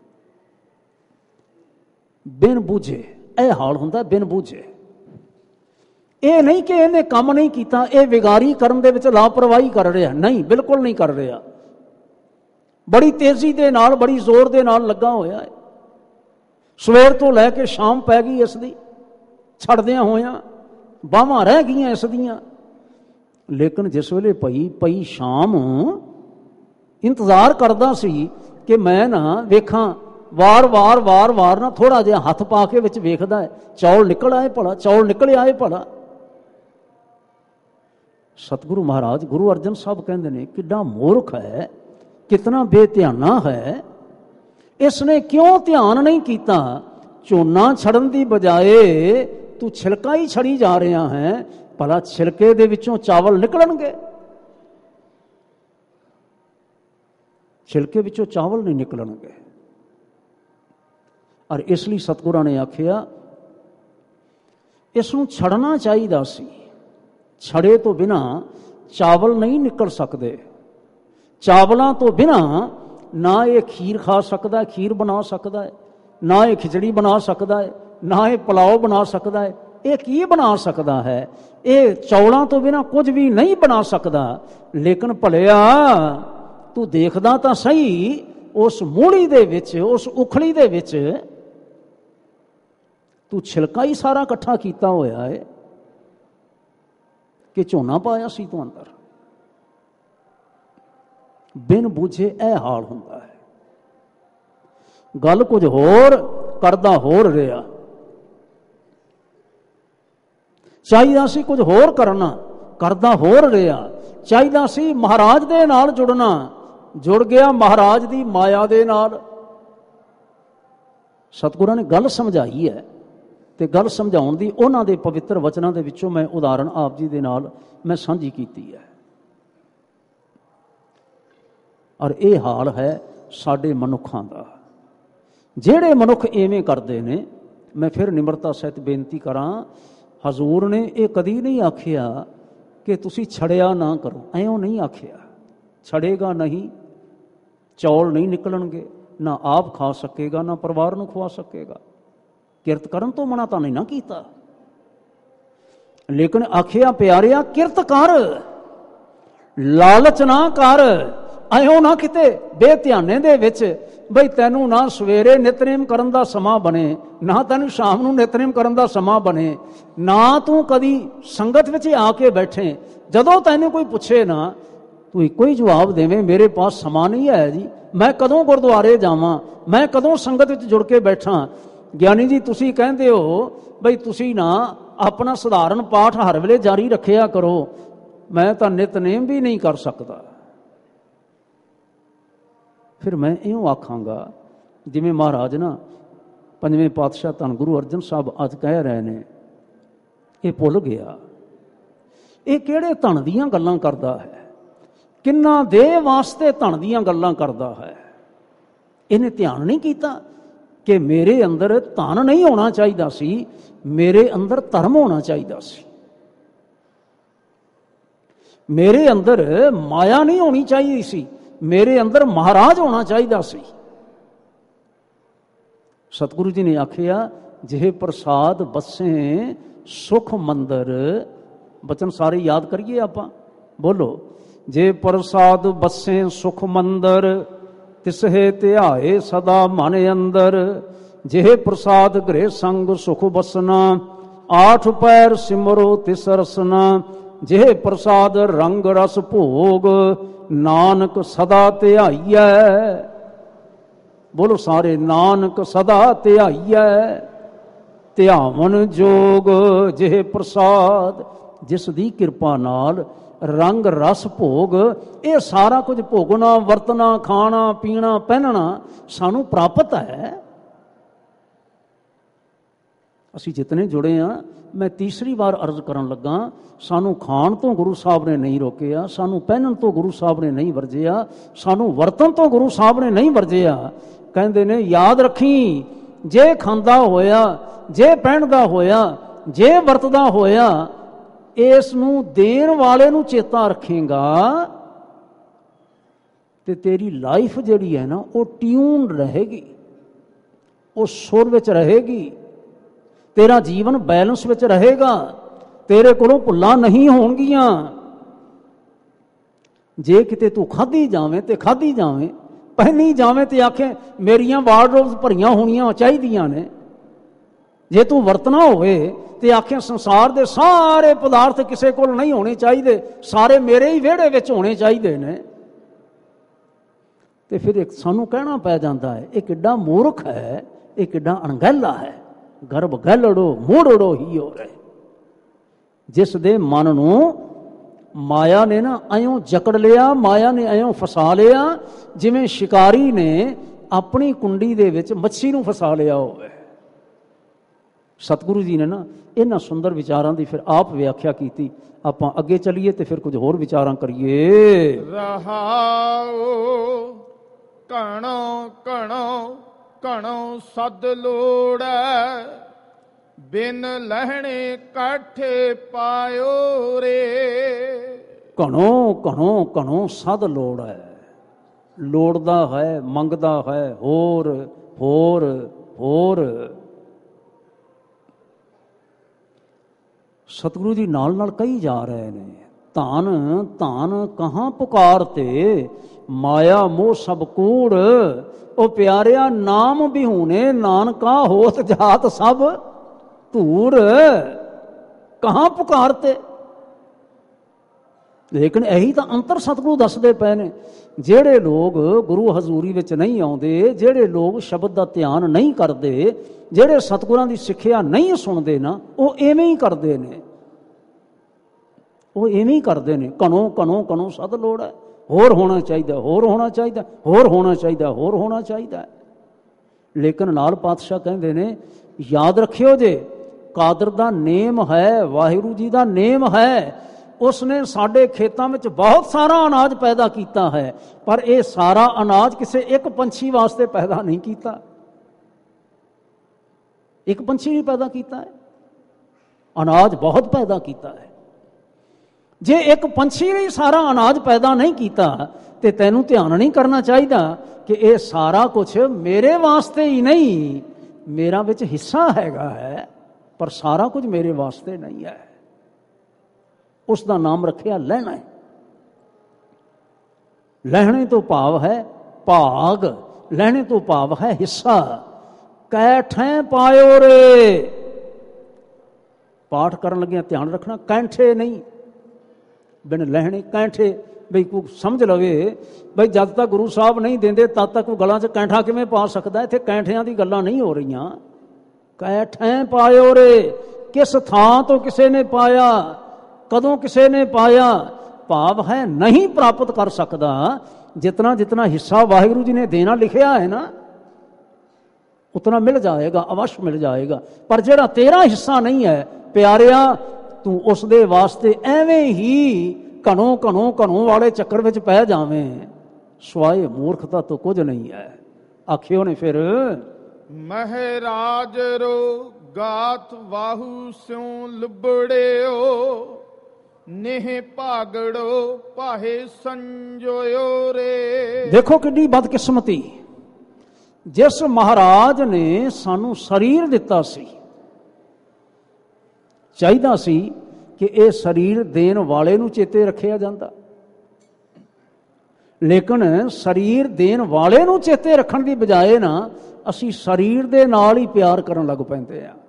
ਬਿਨ ਬੂਝੇ। ਇਹ ਹਾਲ ਹੁੰਦਾ ਬਿਨ ਬੂਝੇ। ਇਹ ਨਹੀਂ ਕਿ ਇਹਨੇ ਕੰਮ ਨਹੀਂ ਕੀਤਾ, ਇਹ ਵਿਗਾਰੀ ਕਰਨ ਦੇ ਵਿੱਚ ਲਾਪਰਵਾਹੀ ਕਰ ਰਿਹਾ, ਨਹੀਂ, ਬਿਲਕੁਲ ਨਹੀਂ ਕਰ ਰਿਹਾ। ਬੜੀ ਤੇਜ਼ੀ ਦੇ ਨਾਲ, ਬੜੀ ਜ਼ੋਰ ਦੇ ਨਾਲ ਲੱਗਾ ਹੋਇਆ ਹੈ। ਸਵੇਰ ਤੋਂ ਲੈ ਕੇ ਸ਼ਾਮ ਪੈ ਗਈ ਇਸ ਦੀ, ਛੱਡਦਿਆਂ ਹੋਇਆਂ ਬਾਹਾਂ ਰਹਿ ਗਈਆਂ ਇਸ ਦੀਆਂ। ਲੇਕਿਨ ਜਿਸ ਵੇਲੇ ਪਈ ਪਈ ਸ਼ਾਮ, ਇੰਤਜ਼ਾਰ ਕਰਦਾ ਸੀ ਕਿ ਮੈਂ ਨਾ ਵੇਖਾਂ, ਵਾਰ ਵਾਰ ਵਾਰ ਵਾਰ ਨਾ ਥੋੜਾ ਜਿਹਾ ਹੱਥ ਪਾ ਕੇ ਵਿੱਚ ਵੇਖਦਾ ਹੈ, ਚੌਲ ਨਿਕਲ ਆਏ ਭਲਾ, ਚੌਲ ਨਿਕਲ ਆਏ ਭਲਾ। ਸਤਿਗੁਰੂ ਮਹਾਰਾਜ ਗੁਰੂ ਅਰਜਨ ਸਾਹਿਬ ਕਹਿੰਦੇ ਨੇ, ਕਿੱਡਾ ਮੂਰਖ ਹੈ, ਕਿਤਨਾ ਬੇਧਿਆਨਾ ਹੈ, ਇਸ ਨੇ ਕਿਉਂ ਧਿਆਨ ਨਹੀਂ ਕੀਤਾ। ਝੋਨਾ ਛੱਡਣ ਦੀ ਬਜਾਏ ਤੂੰ ਛਿਲਕਾ ਹੀ ਛੜੀ ਜਾ ਰਿਹਾ ਹੈ, ਭਲਾ ਛਿਲਕੇ ਦੇ ਵਿੱਚੋਂ ਚਾਵਲ ਨਿਕਲਣਗੇ? ਛਿਲਕੇ ਵਿੱਚੋਂ ਚਾਵਲ ਨਹੀਂ ਨਿਕਲਣਗੇ। ਔਰ ਇਸ ਲਈ ਸਤਿਗੁਰਾਂ ਨੇ ਆਖਿਆ ਇਸ ਨੂੰ ਛੱਡਣਾ ਚਾਹੀਦਾ ਸੀ। ਛੜੇ ਤੋਂ ਬਿਨਾਂ ਚਾਵਲ ਨਹੀਂ ਨਿਕਲ ਸਕਦੇ। ਚਾਵਲਾਂ ਤੋਂ ਬਿਨਾਂ ਨਾ ਇਹ ਖੀਰ ਖਾ ਸਕਦਾ, ਖੀਰ ਬਣਾ ਸਕਦਾ ਹੈ, ਨਾ ਇਹ ਖਿਚੜੀ ਬਣਾ ਸਕਦਾ ਹੈ, ਨਾ ਇਹ ਪੁਲਾਓ ਬਣਾ ਸਕਦਾ ਹੈ। ਇਹ ਕੀ ਬਣਾ ਸਕਦਾ ਹੈ? ਇਹ ਚੌਲਾਂ ਤੋਂ ਬਿਨਾਂ ਕੁਝ ਵੀ ਨਹੀਂ ਬਣਾ ਸਕਦਾ। ਲੇਕਿਨ ਭਲਿਆ ਤੂੰ ਦੇਖਦਾ ਤਾਂ ਸਹੀ, ਉਸ ਮੂਹਲੀ ਦੇ ਵਿੱਚ, ਉਸ ਉਖਲੀ ਦੇ ਵਿੱਚ ਤੂੰ ਛਿਲਕਾ ਹੀ ਸਾਰਾ ਇਕੱਠਾ ਕੀਤਾ ਹੋਇਆ ਹੈ ਕਿ ਝੋਨਾ ਪਾਇਆ ਸੀ ਤੂੰ ਅੰਦਰ। ਬਿਨ ਬੂਝੇ ਇਹ ਹਾਲ ਹੁੰਦਾ ਹੈ। ਗੱਲ ਕੁਝ ਹੋਰ, ਕਰਦਾ ਹੋਰ ਰਿਹਾ। ਚਾਹੀਦਾ ਸੀ ਕੁਝ ਹੋਰ ਕਰਨਾ, ਕਰਦਾ ਹੋਰ ਰਿਹਾ। ਚਾਹੀਦਾ ਸੀ ਮਹਾਰਾਜ ਦੇ ਨਾਲ ਜੁੜਨਾ, ਜੁੜ ਗਿਆ ਮਹਾਰਾਜ ਦੀ ਮਾਇਆ ਦੇ ਨਾਲ। ਸਤਿਗੁਰਾਂ ਨੇ ਗੱਲ ਸਮਝਾਈ ਹੈ, ਤੇ ਗੱਲ ਸਮਝਾਉਣ ਦੀ ਉਹਨਾਂ ਦੇ ਪਵਿੱਤਰ ਵਚਨਾਂ ਦੇ ਵਿੱਚੋਂ ਮੈਂ ਉਦਾਹਰਣ ਆਪ ਜੀ ਦੇ ਨਾਲ ਮੈਂ ਸਾਂਝੀ ਕੀਤੀ ਹੈ। ਔਰ ਇਹ ਹਾਲ ਹੈ ਸਾਡੇ ਮਨੁੱਖਾਂ ਦਾ। ਜਿਹੜੇ ਮਨੁੱਖ ਐਵੇਂ ਕਰਦੇ ਨੇ, ਮੈਂ ਫਿਰ ਨਿਮਰਤਾ ਸਹਿਤ ਬੇਨਤੀ ਕਰਾਂ, ਹਜ਼ੂਰ ਨੇ ਇਹ ਕਦੀ ਨਹੀਂ ਆਖਿਆ ਕਿ ਤੁਸੀਂ ਛੜਿਆ ਨਾ ਕਰੋ, ਐਉਂ ਨਹੀਂ ਆਖਿਆ। ਛੜੇਗਾ ਨਹੀਂ, ਚੌਲ ਨਹੀਂ ਨਿਕਲਣਗੇ, ਨਾ ਆਪ ਖਾ ਸਕੇਗਾ, ਨਾ ਪਰਿਵਾਰ ਨੂੰ ਖਵਾ ਸਕੇਗਾ। ਕਿਰਤ ਕਰਨ ਤੋਂ ਮਨਾ ਤਾਂ ਨਹੀਂ ਨਾ ਕੀਤਾ, ਲੇਕਿਨ ਆਖਿਆ ਪਿਆਰਿਆ ਕਿਰਤ ਕਰ, ਲਾਲਚ ਨਾ ਕਰ। ਐਉਂ ਨਾ ਕਿਤੇ ਬੇਧਿਆਨੇ ਦੇ ਵਿੱਚ ਬਈ ਤੈਨੂੰ ਨਾ ਸਵੇਰੇ ਨਿਤਨੇਮ ਕਰਨ ਦਾ ਸਮਾਂ ਬਣੇ, ਨਾ ਤੈਨੂੰ ਸ਼ਾਮ ਨੂੰ ਨਿਤਨੇਮ ਕਰਨ ਦਾ ਸਮਾਂ ਬਣੇ, ਨਾ ਤੂੰ ਕਦੀ ਸੰਗਤ ਵਿੱਚ ਆ ਕੇ ਬੈਠੇ, ਜਦੋਂ ਤੈਨੂੰ ਕੋਈ ਪੁੱਛੇ ਨਾ ਤੂੰ ਇੱਕੋ ਹੀ ਜਵਾਬ ਦੇਵੇਂ, ਮੇਰੇ ਪਾਸ ਸਮਾਂ ਨਹੀਂ ਹੈ ਜੀ, ਮੈਂ ਕਦੋਂ ਗੁਰਦੁਆਰੇ ਜਾਵਾਂ, ਮੈਂ ਕਦੋਂ ਸੰਗਤ ਵਿੱਚ ਜੁੜ ਕੇ ਬੈਠਾਂ। ਗਿਆਨੀ ਜੀ ਤੁਸੀਂ ਕਹਿੰਦੇ ਹੋ ਬਈ ਤੁਸੀਂ ਨਾ ਆਪਣਾ ਸਧਾਰਨ ਪਾਠ ਹਰ ਵੇਲੇ ਜਾਰੀ ਰੱਖਿਆ ਕਰੋ, ਮੈਂ ਤਾਂ ਨਿਤਨੇਮ ਵੀ ਨਹੀਂ ਕਰ ਸਕਦਾ। ਫਿਰ ਮੈਂ ਇਉਂ ਆਖਾਂਗਾ ਜਿਵੇਂ ਮਹਾਰਾਜ ਨਾ ਪੰਜਵੇਂ ਪਾਤਸ਼ਾਹ ਧੰਨ ਗੁਰੂ ਅਰਜਨ ਸਾਹਿਬ ਅੱਜ ਕਹਿ ਰਹੇ ਨੇ, ਇਹ ਭੁੱਲ ਗਿਆ। ਇਹ ਕਿਹੜੇ ਧਨ ਦੀਆਂ ਗੱਲਾਂ ਕਰਦਾ ਹੈ, ਕਿੰਨਾ ਦੇ ਵਾਸਤੇ ਧਨ ਦੀਆਂ ਗੱਲਾਂ ਕਰਦਾ ਹੈ। ਇਹਨੇ ਧਿਆਨ ਨਹੀਂ ਕੀਤਾ ਕਿ ਮੇਰੇ ਅੰਦਰ ਧਨ ਨਹੀਂ ਹੋਣਾ ਚਾਹੀਦਾ ਸੀ, ਮੇਰੇ ਅੰਦਰ ਧਰਮ ਹੋਣਾ ਚਾਹੀਦਾ ਸੀ। ਮੇਰੇ ਅੰਦਰ ਮਾਇਆ ਨਹੀਂ ਹੋਣੀ ਚਾਹੀਦੀ ਸੀ, ਮੇਰੇ ਅੰਦਰ ਮਹਾਰਾਜ ਹੋਣਾ ਚਾਹੀਦਾ ਸੀ। ਸਤਿਗੁਰੂ ਜੀ ਨੇ ਆਖਿਆ, ਜਿਹੇ ਪ੍ਰਸਾਦ ਬਸੇ ਸੁਖ ਮੰਦਰ। ਬਚਨ ਸਾਰੇ ਯਾਦ ਕਰੀਏ ਆਪਾਂ, ਬੋਲੋ। ਜੇ ਪ੍ਰਸਾਦ ਬਸੇ ਸੁਖ ਮੰਦਰ, ਤਿਸਹੇ ਧਿਆਏ ਸਦਾ ਮਨ ਅੰਦਰ। ਜਿਹੇ ਪ੍ਰਸਾਦ ਗ੍ਰਹਿ ਸੰਗ ਸੁਖ ਬਸਨਾ, ਆਠ ਪੈਰ ਸਿਮਰੋ ਤਿਸ ਰਸਨਾ। ਜਿਹੇ ਪ੍ਰਸਾਦ ਰੰਗ ਰਸ ਭੋਗ, ਨਾਨਕ ਸਦਾ ਧਿਆਈਐ। ਬੋਲੋ ਸਾਰੇ, ਨਾਨਕ ਸਦਾ ਧਿਆਈਐ। ਧਿਆਵਨ ਜੋਗ ਜਿਹੇ ਪ੍ਰਸਾਦ, ਜਿਸ ਦੀ ਕਿਰਪਾ ਨਾਲ ਰੰਗ ਰਸ ਭੋਗ, ਇਹ ਸਾਰਾ ਕੁਝ ਭੋਗਣਾ, ਵਰਤਣਾ, ਖਾਣਾ ਪੀਣਾ ਪਹਿਨਣਾ ਸਾਨੂੰ ਪ੍ਰਾਪਤ ਹੈ। ਅਸੀਂ ਜਿਤਨੇ ਜੁੜੇ ਹਾਂ, ਮੈਂ ਤੀਸਰੀ ਵਾਰ ਅਰਜ਼ ਕਰਨ ਲੱਗਾ, ਸਾਨੂੰ ਖਾਣ ਤੋਂ ਗੁਰੂ ਸਾਹਿਬ ਨੇ ਨਹੀਂ ਰੋਕਿਆ, ਸਾਨੂੰ ਪਹਿਨਣ ਤੋਂ ਗੁਰੂ ਸਾਹਿਬ ਨੇ ਨਹੀਂ ਵਰਜਿਆ, ਸਾਨੂੰ ਵਰਤਣ ਤੋਂ ਗੁਰੂ ਸਾਹਿਬ ਨੇ ਨਹੀਂ ਵਰਜਿਆ। ਕਹਿੰਦੇ ਨੇ ਯਾਦ ਰੱਖੀ, ਜੇ ਖਾਂਦਾ ਹੋਇਆ, ਜੇ ਪਹਿਨਦਾ ਹੋਇਆ, ਜੇ ਵਰਤਦਾ ਹੋਇਆ, ਇਸ ਨੂੰ ਦੇਣ ਵਾਲੇ ਨੂੰ ਚੇਤਾ ਰੱਖੇਗਾ ਤੇ ਤੇਰੀ ਲਾਈਫ ਜਿਹੜੀ ਹੈ ਨਾ ਉਹ ਟਿਊਨ ਰਹੇਗੀ, ਉਹ ਸੁਰ ਵਿੱਚ ਰਹੇਗੀ, ਤੇਰਾ ਜੀਵਨ ਬੈਲੈਂਸ ਵਿੱਚ ਰਹੇਗਾ, ਤੇਰੇ ਕੋਲੋਂ ਭੁੱਲਾਂ ਨਹੀਂ ਹੋਣਗੀਆਂ। ਜੇ ਕਿਤੇ ਤੂੰ ਖਾਧੀ ਜਾਵੇਂ ਤੇ ਖਾਧੀ ਜਾਵੇਂ, ਪਹਿਨੀ ਜਾਵੇਂ ਤੇ ਆਖੇ ਮੇਰੀਆਂ ਵਾਰਡਰੋਬਸ ਭਰੀਆਂ ਹੋਣੀਆਂ ਚਾਹੀਦੀਆਂ ਨੇ। ਜੇ ਤੂੰ ਵਰਤਣਾ ਹੋਵੇ ਤੇ ਆਖੇ ਸੰਸਾਰ ਦੇ ਸਾਰੇ ਪਦਾਰਥ ਕਿਸੇ ਕੋਲ ਨਹੀਂ ਹੋਣੇ ਚਾਹੀਦੇ, ਸਾਰੇ ਮੇਰੇ ਹੀ ਵਿਹੜੇ ਵਿੱਚ ਹੋਣੇ ਚਾਹੀਦੇ ਨੇ। ਤੇ ਫਿਰ ਇੱਕ ਸਾਨੂੰ ਕਹਿਣਾ ਪੈ ਜਾਂਦਾ ਹੈ, ਇਹ ਕਿੱਡਾ ਮੂਰਖ ਹੈ, ਇਹ ਕਿੱਡਾ ਅਣਗਹਿਲਾ ਹੈ। ਗਰਭ ਗਹਿਲੜੋ ਮੂੜੜੋ ਹੀ ਹੋ ਰਹੇ। ਜਿਸ ਦੇ ਮਨ ਨੂੰ ਮਾਇਆ ਨੇ ਨਾ ਐਉਂ ਜਕੜ ਲਿਆ, ਮਾਇਆ ਨੇ ਐਉਂ ਫਸਾ ਲਿਆ, ਜਿਵੇਂ ਸ਼ਿਕਾਰੀ ਨੇ ਆਪਣੀ ਕੁੰਡੀ ਦੇ ਵਿੱਚ ਮੱਛੀ ਨੂੰ ਫਸਾ ਲਿਆ ਹੋਵੇ। ਸਤਿਗੁਰੂ ਜੀ ਨੇ ਨਾ ਇਹਨਾਂ ਸੁੰਦਰ ਵਿਚਾਰਾਂ ਦੀ ਫਿਰ ਆਪ ਵਿਆਖਿਆ ਕੀਤੀ। ਆਪਾਂ ਅੱਗੇ ਚੱਲੀਏ ਤੇ ਫਿਰ ਕੁਝ ਹੋਰ ਵਿਚਾਰਾਂ ਕਰੀਏ। ਰਹਾਉ ਕਣੋ ਕਣੋ ਕਣੋ ਸਦ ਲੋੜੈ, ਬਿਨ ਲਹਿਣੇ ਕਾਠੇ ਪਾਇਓ ਰੇ। ਘਣੋ ਘਣੋ ਘਣੋ ਸਦ ਲੋੜ ਹੈ, ਲੋੜਦਾ ਹੈ, ਮੰਗਦਾ ਹੈ, ਹੋਰ ਹੋਰ ਹੋਰ। ਸਤਿਗੁਰੂ ਜੀ ਨਾਲ ਨਾਲ ਕਹੀ ਜਾ ਰਹੇ ਨੇ, ਧਨ ਧਨ ਕਹਾਂ ਪੁਕਾਰ ਤੇ, ਮਾਇਆ ਮੋਹ ਸਭ ਕੂੜ। ਉਹ ਪਿਆਰਿਆ ਨਾਮ ਬਿਹੂਨੇ, ਨਾਨਕਾ ਹੋਤ ਜਾਤ ਸਭ ਧੂੜ। ਕਹਾਂ ਪੁਕਾਰ ਤੇ, ਲੇਕਿਨ ਇਹੀ ਤਾਂ ਅੰਤਰ ਸਤਿਗੁਰੂ ਦੱਸਦੇ ਪਏ ਨੇ। ਜਿਹੜੇ ਲੋਕ ਗੁਰੂ ਹਜ਼ੂਰੀ ਵਿੱਚ ਨਹੀਂ ਆਉਂਦੇ, ਜਿਹੜੇ ਲੋਕ ਸ਼ਬਦ ਦਾ ਧਿਆਨ ਨਹੀਂ ਕਰਦੇ, ਜਿਹੜੇ ਸਤਿਗੁਰਾਂ ਦੀ ਸਿੱਖਿਆ ਨਹੀਂ ਸੁਣਦੇ ਨਾ, ਉਹ ਐਵੇਂ ਹੀ ਕਰਦੇ ਨੇ, ਉਹ ਐਵੇਂ ਹੀ ਕਰਦੇ ਨੇ। ਕਣੋ ਕਣੋ ਕਣੋ ਸਦ ਲੋੜ ਹੈ, ਹੋਰ ਹੋਣਾ ਚਾਹੀਦਾ, ਹੋਰ ਹੋਣਾ ਚਾਹੀਦਾ, ਹੋਰ ਹੋਣਾ ਚਾਹੀਦਾ, ਹੋਰ ਹੋਣਾ ਚਾਹੀਦਾ। ਲੇਕਿਨ ਨਾਲ ਪਾਤਸ਼ਾਹ ਕਹਿੰਦੇ ਨੇ, ਯਾਦ ਰੱਖਿਓ ਜੇ ਕਾਦਰ ਦਾ ਨੇਮ ਹੈ, ਵਾਹਿਗੁਰੂ ਜੀ ਦਾ ਨੇਮ ਹੈ। ਉਸਨੇ ਸਾਡੇ ਖੇਤਾਂ ਵਿੱਚ ਬਹੁਤ ਸਾਰਾ ਅਨਾਜ ਪੈਦਾ ਕੀਤਾ ਹੈ, ਪਰ ਇਹ ਸਾਰਾ ਅਨਾਜ ਕਿਸੇ ਇੱਕ ਪੰਛੀ ਵਾਸਤੇ ਪੈਦਾ ਨਹੀਂ ਕੀਤਾ। ਇੱਕ ਪੰਛੀ ਨਹੀਂ ਪੈਦਾ ਕੀਤਾ ਹੈ, ਅਨਾਜ ਬਹੁਤ ਪੈਦਾ ਕੀਤਾ ਹੈ। ਜੇ ਇੱਕ ਪੰਛੀ ਨੇ ਸਾਰਾ ਅਨਾਜ ਪੈਦਾ ਨਹੀਂ ਕੀਤਾ ਤੇ ਤੈਨੂੰ ਧਿਆਨ ਨਹੀਂ ਕਰਨਾ ਚਾਹੀਦਾ ਕਿ ਇਹ ਸਾਰਾ ਕੁਝ ਮੇਰੇ ਵਾਸਤੇ ਹੀ ਨਹੀਂ, ਮੇਰਾ ਵਿੱਚ ਹਿੱਸਾ ਹੈਗਾ ਹੈ, ਪਰ ਸਾਰਾ ਕੁਝ ਮੇਰੇ ਵਾਸਤੇ ਨਹੀਂ ਹੈ। ਉਸ ਦਾ ਨਾਮ ਰੱਖਿਆ ਲੈਣਾ ਹੈ। ਲੈਣੇ ਤੋਂ ਭਾਵ ਹੈ ਭਾਗ, ਲੈਣੇ ਤੋਂ ਭਾਵ ਹੈ ਹਿੱਸਾ। ਕੈਠੇ ਪਾਇਓ ਰੇ, ਪਾਠ ਕਰਨ ਲੱਗਿਆ ਧਿਆਨ ਰੱਖਣਾ, ਕੈਂਠੇ ਨਹੀਂ, ਬਿਨ ਲੈਣੇ ਕੈਂਠੇ। ਬਈ ਕੋਈ ਸਮਝ ਲਵੇ ਬਈ ਜਦ ਤੱਕ ਗੁਰੂ ਸਾਹਿਬ ਨਹੀਂ ਦਿੰਦੇ ਤਦ ਤੱਕ ਉਹ ਗਲਾਂ 'ਚ ਕੈਂਠਾ ਕਿਵੇਂ ਪਾ ਸਕਦਾ। ਇੱਥੇ ਕੈਂਠਿਆਂ ਦੀ ਗੱਲਾਂ ਨਹੀਂ ਹੋ ਰਹੀਆਂ। ਕੈਠੇ ਪਾਇਓ ਰੇ, ਕਿਸ ਥਾਂ ਤੋਂ ਕਿਸੇ ਨੇ ਪਾਇਆ, ਕਦੋਂ ਕਿਸੇ ਨੇ ਪਾਇਆ, ਭਾਵ ਹੈ ਨਹੀਂ ਪ੍ਰਾਪਤ ਕਰ ਸਕਦਾ। ਜਿਤਨਾ ਜਿਤਨਾ ਹਿੱਸਾ ਵਾਹਿਗੁਰੂ ਜੀ ਨੇ ਦੇਣਾ ਲਿਖਿਆ ਹੈ ਨਾ, ਉਤਨਾ ਮਿਲ ਜਾਏਗਾ, ਅਵਸ਼ ਮਿਲ ਜਾਏਗਾ। ਪਰ ਜਿਹੜਾ ਤੇਰਾ ਹਿੱਸਾ ਨਹੀਂ ਹੈ ਪਿਆਰਿਆ, ਤੂੰ ਉਸ ਦੇ ਵਾਸਤੇ ਐਵੇਂ ਹੀ ਘਣੋ ਘਣੋ ਘਣੋ ਵਾਲੇ ਚੱਕਰ ਵਿੱਚ ਪੈ ਜਾਵੇਂ, ਸਵਾਏ ਮੂਰਖਤਾ ਤੋਂ ਕੁਝ ਨਹੀਂ ਹੈ। ਆਖਿਓ ਨੇ ਫਿਰ, ਮਹਾਰਾਜ ਰੋ ਗਾਤ ਵਾਹੂ ਸਿਉ ਲੁਬੜਿਓ, ਨੇਹ ਭਾਗੜੋ ਪਾਹੇ ਸੰਜੋਇਓ ਰੇ। ਦੇਖੋ ਕਿੰਨੀ ਬਦਕਿਸਮਤੀ, ਜਿਸ ਮਹਾਰਾਜ ਨੇ ਸਾਨੂੰ ਸਰੀਰ ਦਿੱਤਾ ਸੀ, ਚਾਹੀਦਾ ਸੀ ਕਿ ਇਹ ਸਰੀਰ ਦੇਣ ਵਾਲੇ ਨੂੰ ਚੇਤੇ ਰੱਖਿਆ ਜਾਂਦਾ। ਲੇਕਿਨ ਸਰੀਰ ਦੇਣ ਵਾਲੇ ਨੂੰ ਚੇਤੇ ਰੱਖਣ ਦੀ ਬਜਾਏ ਨਾ ਅਸੀਂ ਸਰੀਰ ਦੇ ਨਾਲ ਹੀ ਪਿਆਰ ਕਰਨ ਲੱਗ ਪੈਂਦੇ ਆ।